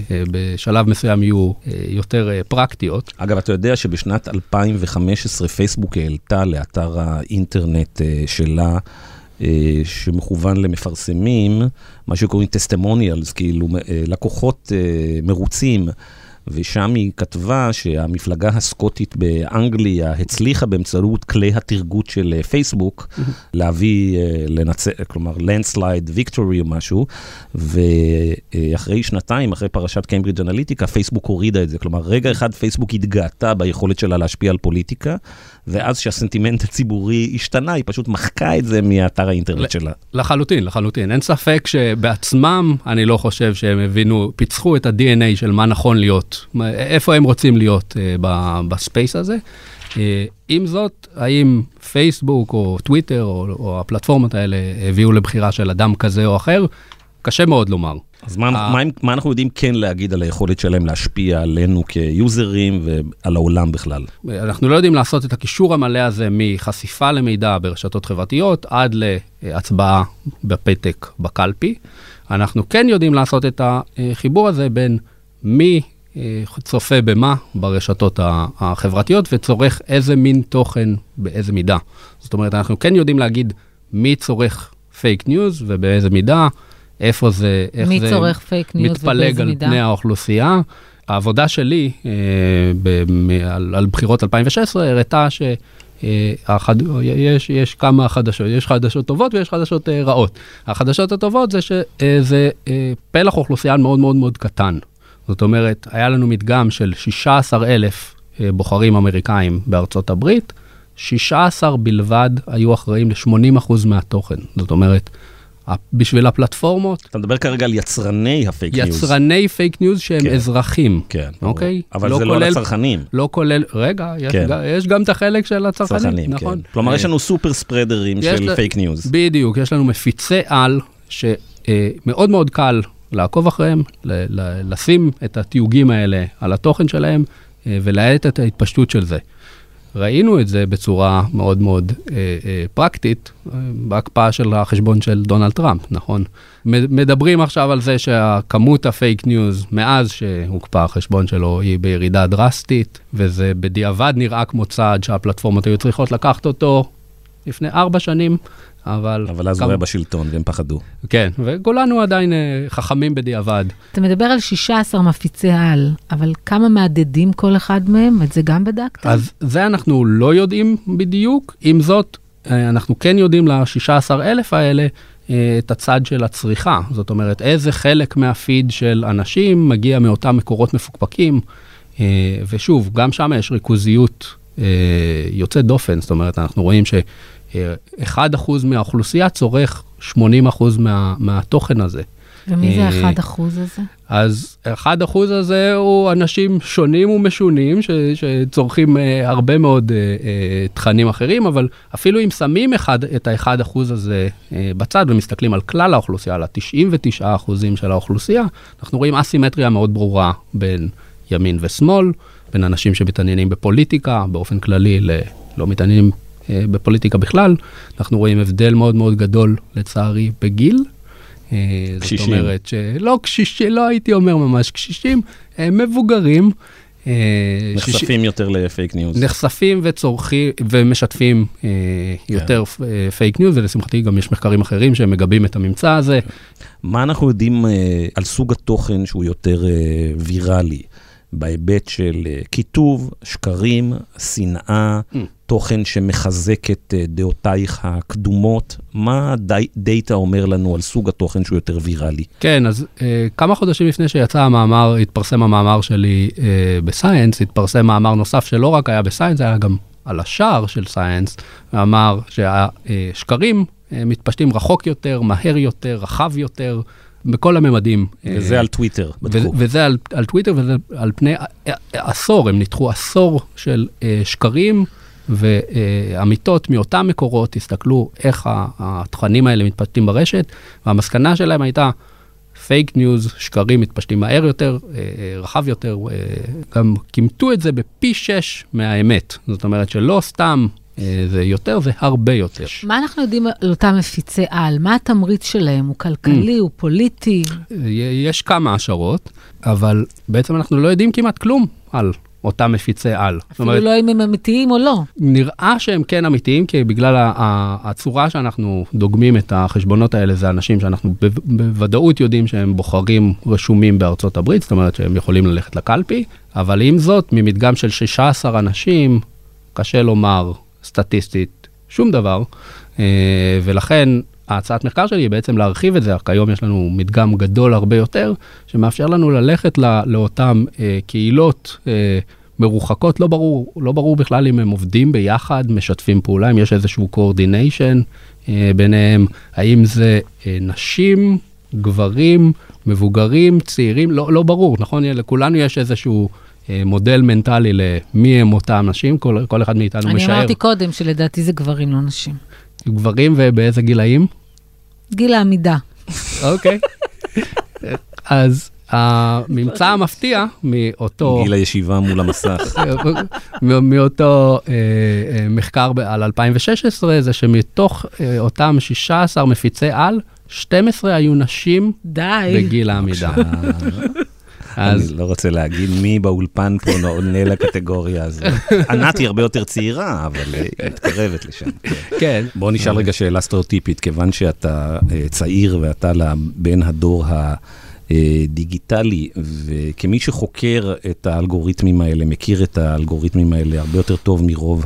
בשלב מסוים יהיו יותר פרקטיות. אגב, אתה יודע שבשנת אלפיים וחמש עשרה פייסבוק העלתה לאתר האינטרנט שלה, שמכוון למפרסמים, מה שקוראים טסטימוניאלס, כאילו לקוחות מרוצים, ושם היא כתבה שהמפלגה הסקוטית באנגליה הצליחה באמצעות כלי התרגות של פייסבוק, להביא, לנצח, כלומר, landslide victory או משהו, ואחרי שנתיים, אחרי פרשת קיימברידג' אנליטיקה, פייסבוק הורידה את זה. כלומר, רגע אחד פייסבוק התגעתה ביכולת שלה להשפיע על פוליטיקה, ואז שהסנטימנט הציבורי השתנה, היא פשוט מחקה את זה מאתר האינטרנט שלה. לחלוטין, לחלוטין. אין ספק שבעצמם, אני לא חושב שהם הבינו, פיצחו את ה-די אן איי של מה נכון להיות, איפה הם רוצים להיות בספייס הזה. עם זאת, האם פייסבוק או טוויטר או, או הפלטפורמות האלה הביאו לבחירה של אדם כזה או אחר? קשה מאוד לומר. אז מה, ה... מה, מה אנחנו יודעים כן להגיד על היכולת שלהם להשפיע עלינו כיוזרים ועל העולם בכלל? אנחנו לא יודעים לעשות את הקישור המלא הזה מחשיפה למידע ברשתות חברתיות עד להצבעה בפתק בקלפי. אנחנו כן יודעים לעשות את החיבור הזה בין מי צופה במה ברשתות החברתיות וצורך איזה מין תוכן באיזה מידה. זאת אומרת, אנחנו כן יודעים להגיד מי צורך פייק ניוז ובאיזה מידה, איפה זה, איך מי זה צורך פייק ניוז מתפלג על מידה? פני האוכלוסייה. העבודה שלי אה, ב- על, על בחירות אלפיים ושש עשרה הראתה ש... החד... יש, יש כמה חדשות, יש חדשות טובות ויש חדשות אה, רעות. החדשות הטובות זה שזה אה, פלח אוכלוסייה מאוד מאוד מאוד קטן. זאת אומרת, היה לנו מדגם של שישה עשר אלף אה, בוחרים אמריקאים בארצות הברית, שישה עשר בלבד היו אחראים ל-שמונים אחוז מהתוכן. זאת אומרת, בשביל הפלטפורמות... אתה מדבר כרגע על יצרני הפייק ניוז. יצרני פייק ניוז שהם כן. אזרחים. כן. אוקיי? אבל לא זה כולל, לא לצרכנים. לא כולל... רגע, יש, כן. גם, יש גם את החלק של הצרכנים. צרכנים, נכון. כן. כלומר, יש לנו סופר ספרדרים של פייק ניוז. בדיוק, יש לנו מפיצי על שמאוד מאוד קל לעקוב אחריהם, לשים את התיוגים האלה על התוכן שלהם, ולהעט את ההתפשטות של זה. ראינו את זה בצורה מאוד מאוד אה, אה, פרקטית, אה, בהקפאה של החשבון של דונלד טראמפ, נכון? מדברים עכשיו על זה שהכמות הפייק ניוז, מאז שהוקפא החשבון שלו, היא בירידה דרסטית, וזה בדיעבד נראה כמו צעד שהפלטפורמות היו צריכות לקחת אותו לפני ארבע שנים, אבל... אבל אז כמה... הוא היה בשלטון והם פחדו. כן, וכולנו עדיין חכמים בדיעבד. אתה מדבר על שישה עשר מפיצי על, אבל כמה מעדדים כל אחד מהם? את זה גם בדקת? אז זה אנחנו לא יודעים בדיוק. עם זאת, אנחנו כן יודעים ל-שישה עשר אלף האלה את הצד של הצריכה. זאת אומרת, איזה חלק מהפיד של אנשים מגיע מאותם מקורות מפוקפקים. ושוב, גם שם יש ריכוזיות יוצאת דופן. זאת אומרת, אנחנו רואים ש... אחד אחוז מהאוכלוסייה צורך שמונים אחוז מה, מהתוכן הזה. ומי זה אחד אחוז הזה? אז אחד אחוז הזה הוא אנשים שונים ומשונים, ש, שצורכים הרבה מאוד תכנים אחרים, אבל אפילו אם שמים אחד, את האחד אחוז הזה בצד, ומסתכלים על כלל האוכלוסייה, על ה-תשעים ותשעה אחוזים של האוכלוסייה, אנחנו רואים אסימטריה מאוד ברורה בין ימין ושמאל, בין אנשים שמתעניינים בפוליטיקה, באופן כללי לא מתעניינים בפוליטיקה בכלל, אנחנו רואים הבדל מאוד מאוד גדול, לצערי, בגיל. קשישים. זאת אומרת שלא קשישים, לא הייתי אומר ממש קשישים, מבוגרים. נחשפים יותר לפייק ניוז. נחשפים וצורכים ומשתפים יותר פייק ניוז, ולשמחתי גם יש מחקרים אחרים שהם מגבים את הממצא הזה. מה אנחנו יודעים על סוג התוכן שהוא יותר ויראלי? בהיבט של כיתוב, שקרים, שנאה, mm. תוכן שמחזק את דעותייך הקדומות. מה דאטה אומר לנו על סוג התוכן שהוא יותר ויראלי? כן, אז אה, כמה חודשים לפני שיצא המאמר, התפרסם המאמר שלי אה, בסיינס, התפרסם מאמר נוסף שלא רק היה בסיינס, היה גם על השער של סיינס, מאמר שהשקרים אה, מתפשטים רחוק יותר, מהר יותר, רחב יותר, בכל הממדים. וזה על טוויטר. וזה על, על טוויטר, וזה על פני עשור, הם ניתחו עשור של שקרים ואמיתות מאותם מקורות, תסתכלו איך התכנים האלה מתפשטים ברשת, והמסקנה שלהם הייתה פייק ניוז, שקרים מתפשטים מהר יותר, רחב יותר, גם כימתו את זה בפי שש מהאמת. זאת אומרת שלא סתם זה יותר, זה הרבה יותר. מה אנחנו יודעים על אותם מפיצי על? מה התמריץ שלהם? הוא כלכלי, הוא פוליטי? יש כמה השערות, אבל בעצם אנחנו לא יודעים כמעט כלום על אותם מפיצי על. אפילו לא אם הם אמיתיים או לא. נראה שהם כן אמיתיים, כי בגלל הצורה שאנחנו דוגמים את החשבונות האלה, זה אנשים שאנחנו בוודאות יודעים שהם בוחרים רשומים בארצות הברית, זאת אומרת שהם יכולים ללכת לקלפי, אבל עם זאת, ממדגם של שישה עשר אנשים, קשה לומר סטטיסטית שום דבר, ולכן ההצעת מחקר שלי היא בעצם להרחיב את זה, כיום יש לנו מדגם גדול הרבה יותר, שמאפשר לנו ללכת לא, לאותם אה, קהילות אה, מרוחקות, לא ברור, לא ברור בכלל אם הם עובדים ביחד, משתפים פעולה, אם יש איזשהו coordination אה, ביניהם, האם זה אה, נשים, גברים, מבוגרים, צעירים, לא, לא ברור, נכון? לכולנו יש איזשהו אה, מודל מנטלי למי הם אותם נשים, כל, כל אחד מאיתנו אני משער. אני אמרתי קודם שלדעתי זה גברים, לא נשים. גברים ובאיזה גילאים? גיל העמידה. אוקיי. אז הממצא המפתיע מאותו... גיל הישיבה מול המסך. מאותו מחקר על אלפיים ושש עשרה, זה שמתוך אותם שישה עשר מפיצי על, שתים עשרה היו נשים בגיל העמידה. אני לא רוצה להגיד מי באולפן פה עונה לקטגוריה הזו. ענת היא הרבה יותר צעירה, אבל היא מתקרבת לשם. כן. בוא נשאל רגע שאלה סטריאוטיפית, כיוון שאתה צעיר ואתה בין הדור הדיגיטלי, וכמי שחוקר את האלגוריתמים האלה, מכיר את האלגוריתמים האלה הרבה יותר טוב מרוב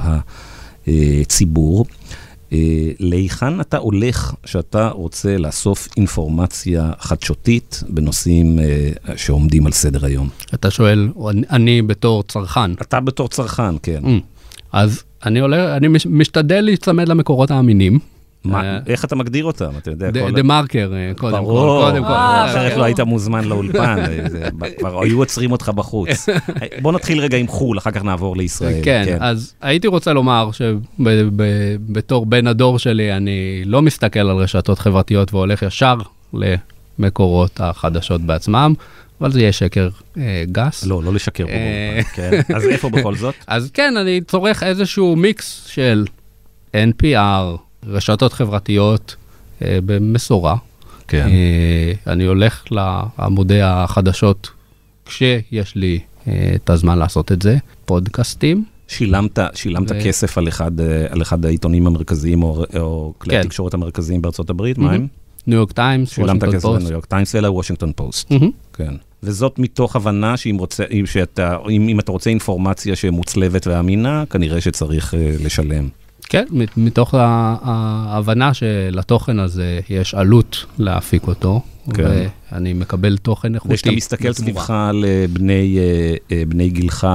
הציבור, להיכן אתה הולך שאתה רוצה לאסוף אינפורמציה חדשותית בנושאים שעומדים על סדר היום? אתה שואל, אני בתור צרכן. אתה בתור צרכן, כן. אז אני הולך, אני משתדל להצמד למקורות האמינים. איך אתה מגדיר אותם? אתה יודע, דה מרקר, קודם כל. ברור, אחרת לא היית מוזמן לאולפן, כבר היו עוצרים אותך בחוץ. בוא נתחיל רגע עם חול, אחר כך נעבור לישראל. כן, אז הייתי רוצה לומר שבתור בן הדור שלי, אני לא מסתכל על רשתות חברתיות והולך ישר למקורות החדשות בעצמם, אבל זה יהיה שקר גס. לא, לא לשקר פה. אז איפה בכל זאת? אז כן, אני צורך איזשהו מיקס של אן פי אר, רשתות חברתיות אה, במסורה. כן. אה, אני הולך לעמודי החדשות כשיש לי אה, את הזמן לעשות את זה. פודקאסטים. שילמת, שילמת ו... כסף על אחד, על אחד העיתונים המרכזיים או, או כלי כן. התקשורת המרכזיים בארצות הברית? Mm-hmm. מה הם? ניו יורק טיימס, וושינגטון פוסט. שילמת כסף בניו יורק טיימס, אלא וושינגטון פוסט. Mm-hmm. כן. וזאת מתוך הבנה שאם רוצה, אם, שאתה, אם, אם אתה רוצה אינפורמציה שמוצלבת ואמינה, כנראה שצריך uh, לשלם. כן, מתוך ההבנה שלתוכן הזה יש עלות להפיק אותו, כן. ואני מקבל תוכן איכותי. ושאתה מסתכל סביבך על בני, בני גילך,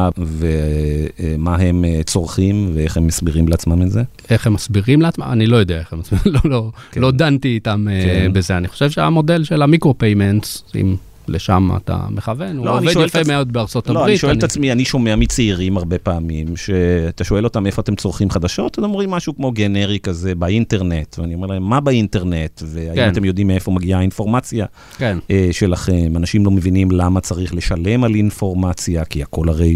ומה הם צורכים, ואיך הם מסבירים לעצמם את זה? איך הם מסבירים לעצמם? אני לא יודע איך הם מסבירים, לא, לא, כן. לא דנתי איתם כן. בזה. אני חושב שהמודל של המיקרו-פיימנטס, אם... לשם אתה מכוון, הוא עובד יפה מאוד בארצות הברית. לא, אני שואל את עצמי, אני שומע מצעירים הרבה פעמים, שאתה שואל אותם איפה אתם צורכים חדשות, הם אומרים משהו כמו גנרי כזה באינטרנט, ואני אומר להם, מה באינטרנט? והאם אתם יודעים מאיפה מגיעה האינפורמציה שלכם? אנשים לא מבינים למה צריך לשלם על אינפורמציה, כי הכל הרי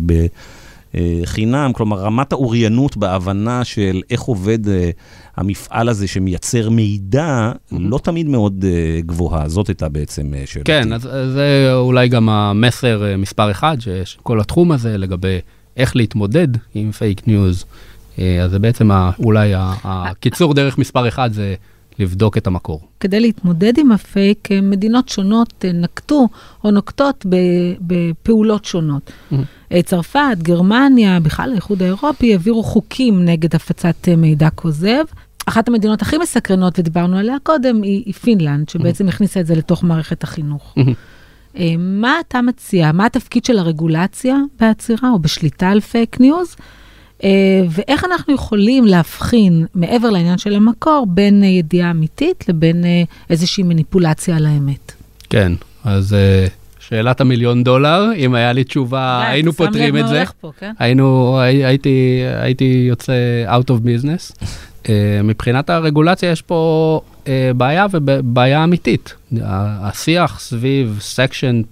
בחינם, כלומר, רמת האוריינות בהבנה של איך עובד המפעל הזה שמייצר מידע, לא תמיד מאוד גבוהה. זאת הייתה בעצם שאלתי. כן, אז זה אולי גם המסר מספר אחד, שכל התחום הזה לגבי איך להתמודד עם פייק ניוז, אז זה בעצם אולי הקיצור דרך מספר אחד זה לבדוק את המקור. כדי להתמודד עם הפייק, מדינות שונות נקטו או נוקטות בפעולות שונות. צרפת, גרמניה, בכלל האיחוד האירופי, העבירו חוקים נגד הפצת מידע כוזב. אחת המדינות הכי מסקרנות, ודיברנו עליה קודם, היא, היא פינלנד, שבעצם הכניסה את זה לתוך מערכת החינוך. מה אתה מציע? מה התפקיד של הרגולציה בעצירה או בשליטה על פייק ניוז? ואיך אנחנו יכולים להבחין מעבר לעניין של המקור, בין ידיעה אמיתית לבין איזושהי מניפולציה על האמת? כן, אז שאלת המיליון דולר, אם היה לי תשובה, היינו פותרים את זה. היינו, הייתי, הייתי יוצא out of business. מבחינת הרגולציה יש פה בעיה ובעיה אמיתית. השיח סביב סקשן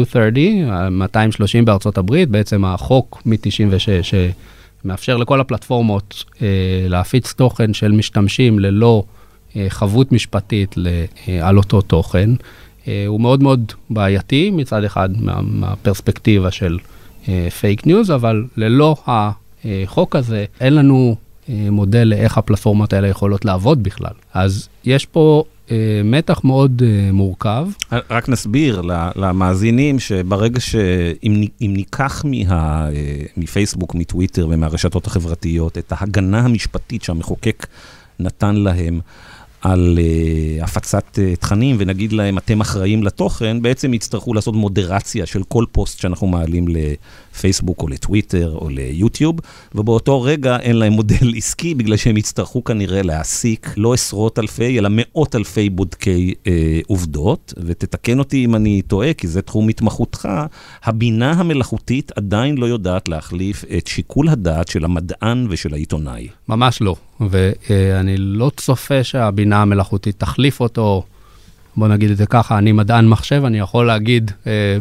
מאתיים שלושים בארצות הברית, בעצם החוק מ-תשעים ושש, מאפשר לכל הפלטפורמות אה, להפיץ תוכן של משתמשים ללא אה, חבות משפטית אה, על אותו תוכן. אה, הוא מאוד מאוד בעייתי מצד אחד מה, מהפרספקטיבה של פייק ניוז, אבל ללא החוק הזה, אין לנו מודל לאיך הפלטפורמות האלה יכולות לעבוד בכלל. אז יש פה מתח מאוד מורכב. רק נסביר למאזינים שברגע שאם ניקח מה, מפייסבוק, מטוויטר ומהרשתות החברתיות את ההגנה המשפטית שהמחוקק נתן להם על uh, הפצת uh, תכנים, ונגיד להם, אתם אחראים לתוכן, בעצם יצטרכו לעשות מודרציה של כל פוסט שאנחנו מעלים לפייסבוק או לטוויטר או ליוטיוב, ובאותו רגע אין להם מודל עסקי, בגלל שהם יצטרכו כנראה להעסיק לא עשרות אלפי, אלא מאות אלפי בודקי uh, עובדות, ותתקן אותי אם אני טועה, כי זה תחום התמחותך, הבינה המלאכותית עדיין לא יודעת להחליף את שיקול הדעת של המדען ושל העיתונאי. ממש לא. ואני לא צופה שהבינה המלאכותית תחליף אותו, בוא נגיד את זה ככה, אני מדען מחשב, אני יכול להגיד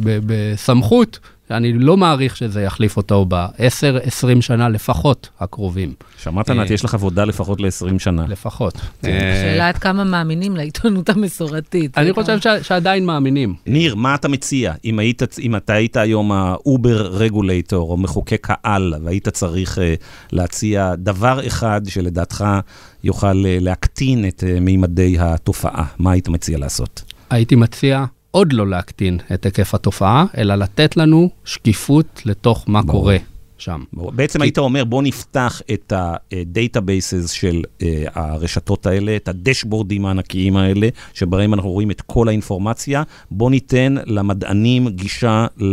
בסמכות, שאני לא מעריך שזה יחליף אותו ב-עשר עשרים שנה לפחות הקרובים. שמעת, נת, יש לך עבודה לפחות ל-עשרים שנה. לפחות. שאלה עד כמה מאמינים לעיתונות המסורתית. אני חושב שעדיין מאמינים. ניר, מה אתה מציע? אם אתה היית היום האובר רגולטור, או מחוקק העל, והיית צריך להציע דבר אחד שלדעתך יוכל להקטין את מימדי התופעה, מה היית מציע לעשות? הייתי מציע עוד לא להקטין את היקף התופעה, אלא לתת לנו שקיפות לתוך מה בוא. קורה שם. בוא. בעצם כי... היית אומר, בוא נפתח את הדייטאבייסס של uh, הרשתות האלה, את הדשבורדים הענקיים האלה, שבהם אנחנו רואים את כל האינפורמציה, בוא ניתן למדענים גישה ל...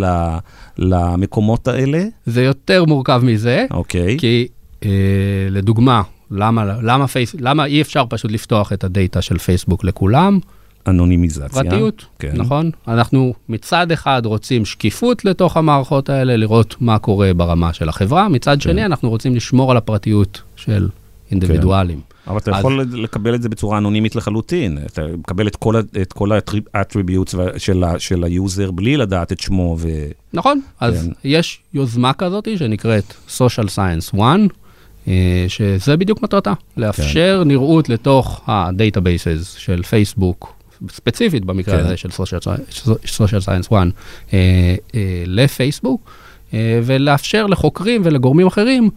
למקומות האלה. זה יותר מורכב מזה, אוקיי. כי uh, לדוגמה, למה, למה, פייס... למה אי אפשר פשוט לפתוח את הדאטה של פייסבוק לכולם? אנונימיזציה. פרטיות, כן. נכון? אנחנו מצד אחד רוצים שקיפות לתוך המערכות האלה, לראות מה קורה ברמה של החברה, מצד כן. שני אנחנו רוצים לשמור על הפרטיות של אינדיבידואלים. כן. אבל אתה אז... יכול לקבל את זה בצורה אנונימית לחלוטין, אתה מקבל את כל, את כל האטריביוטס של, של היוזר בלי לדעת את שמו. ו... נכון, אז כן. יש יוזמה כזאת שנקראת Social Science One, שזה בדיוק מטרתה, לאפשר כן. נראות לתוך הדאטאבייסס של פייסבוק, ספציפית במקרה כן. הזה של Social Science One לפייסבוק, ולאפשר לחוקרים ולגורמים אחרים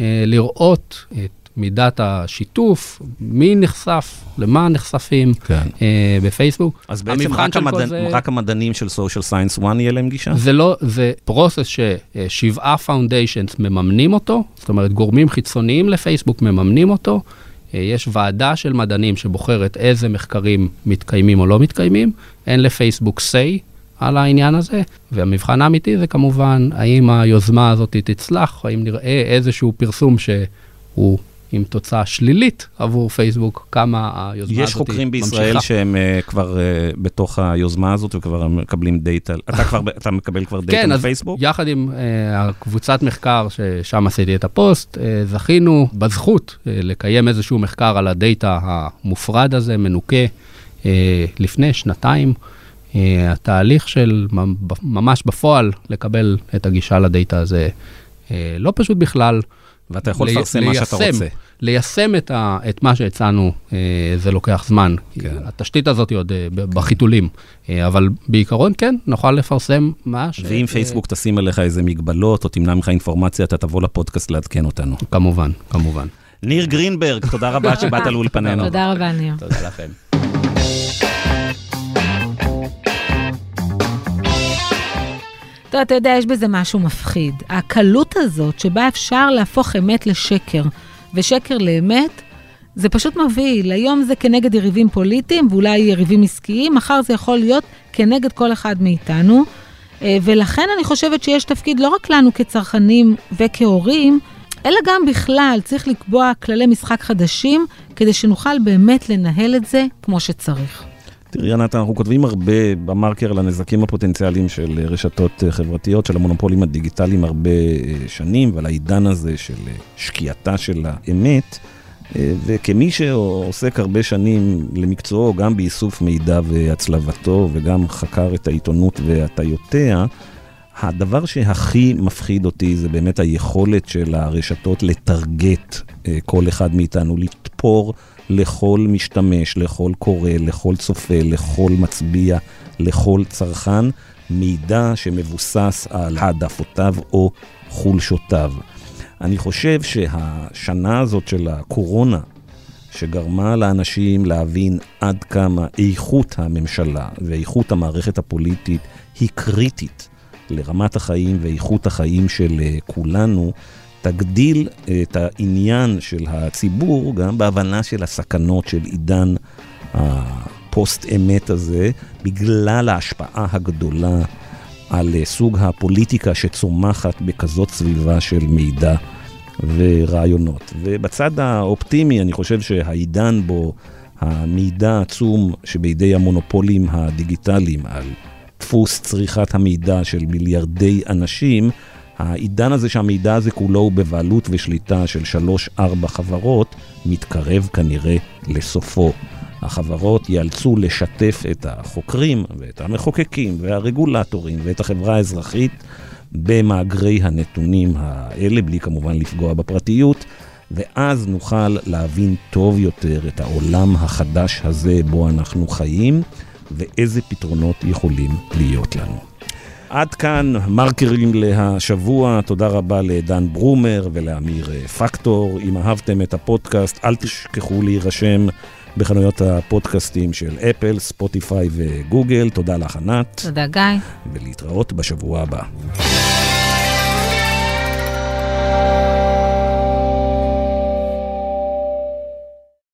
לראות את מידת השיתוף, מי נחשף, למה נחשפים כן. בפייסבוק. אז בעצם רק, המדע, זה... רק המדענים של Social Science One יהיה להם גישה? זה לא, זה פרוסס ששבעה פאונדיישנס מממנים אותו, זאת אומרת גורמים חיצוניים לפייסבוק מממנים אותו, יש ועדה של מדענים שבוחרת איזה מחקרים מתקיימים או לא מתקיימים, אין לפייסבוק say על העניין הזה, והמבחן האמיתי זה כמובן, האם היוזמה הזאת תצלח, האם נראה איזשהו פרסום שהוא עם תוצאה שלילית עבור פייסבוק, כמה היוזמה הזאת ממשיכה. יש חוקרים בישראל שהם uh, כבר uh, בתוך היוזמה הזאת וכבר מקבלים דאטה, אתה, כבר, אתה מקבל כבר דאטה כן, מפייסבוק? כן, אז יחד עם uh, הקבוצת מחקר ששם עשיתי את הפוסט, uh, זכינו בזכות uh, לקיים איזשהו מחקר על הדאטה המופרד הזה, מנוקה, uh, לפני שנתיים. Uh, התהליך של ממש בפועל לקבל את הגישה לדאטה הזה uh, לא פשוט בכלל, ואתה יכול לפרסם מה שאתה רוצה. ליישם את, ה, את מה שהצענו, זה לוקח זמן. כן. התשתית הזאת היא עוד בחיתולים. אבל בעיקרון כן, נוכל לפרסם מה ש... ואם פייסבוק תשים עליך איזה מגבלות, או תמנע ממך אינפורמציה, אתה תבוא לפודקאסט לעדכן אותנו. כמובן, כמובן. ניר גרינברג, תודה רבה שבאת לאולפנינו. תודה רבה, ניר. תודה לכם. טוב, אתה יודע, יש בזה משהו מפחיד. הקלות הזאת שבה אפשר להפוך אמת לשקר, ושקר לאמת, זה פשוט מביא. היום זה כנגד יריבים פוליטיים, ואולי יריבים עסקיים, מחר זה יכול להיות כנגד כל אחד מאיתנו, ולכן אני חושבת שיש תפקיד לא רק לנו כצרכנים וכהורים, אלא גם בכלל צריך לקבוע כללי משחק חדשים, כדי שנוכל באמת לנהל את זה כמו שצריך. תראי, ענת, אנחנו כותבים הרבה במרקר לנזקים הפוטנציאליים של רשתות חברתיות, של המונופולים הדיגיטליים הרבה שנים, ועל העידן הזה של שקיעתה של האמת, וכמי שעוסק הרבה שנים למקצועו, גם באיסוף מידע והצלבתו, וגם חקר את העיתונות והטיותיה, הדבר שהכי מפחיד אותי זה באמת היכולת של הרשתות לטרגט כל אחד מאיתנו, לתפור, לחפור לכל משתמש, לכל קורא, לכל צופה, לכל מצביע, לכל צרכן, מידע שמבוסס על העדפותיו או חולשותיו. אני חושב שהשנה הזאת של הקורונה, שגרמה לאנשים להבין עד כמה איכות הממשלה ואיכות המערכת הפוליטית היא קריטית לרמת החיים ואיכות החיים של כולנו, תגדיל את העניין של הציבור גם בהבנה של הסכנות של עידן הפוסט אמת הזה, בגלל ההשפעה הגדולה על סוג הפוליטיקה שצומחת בכזאת סביבה של מידע ורעיונות. ובצד האופטימי אני חושב שהעידן בו המידע העצום שבידי המונופולים הדיגיטליים על דפוס צריכת המידע של מיליארדי אנשים, העידן הזה שהמידע הזה כולו הוא בבעלות ושליטה של שלוש ארבע חברות, מתקרב כנראה לסופו. החברות יאלצו לשתף את החוקרים ואת המחוקקים והרגולטורים ואת החברה האזרחית במאגרי הנתונים האלה, בלי כמובן לפגוע בפרטיות, ואז נוכל להבין טוב יותר את העולם החדש הזה בו אנחנו חיים, ואיזה פתרונות יכולים להיות לנו. עד כאן מרקרים להשבוע. תודה רבה לדן ברומר ולאמיר פקטור. אם אהבתם את הפודקאסט, אל תשכחו להירשם בחנויות הפודקאסטים של אפל, ספוטיפיי וגוגל. תודה לך ענת. תודה גיא. ולהתראות בשבוע הבא.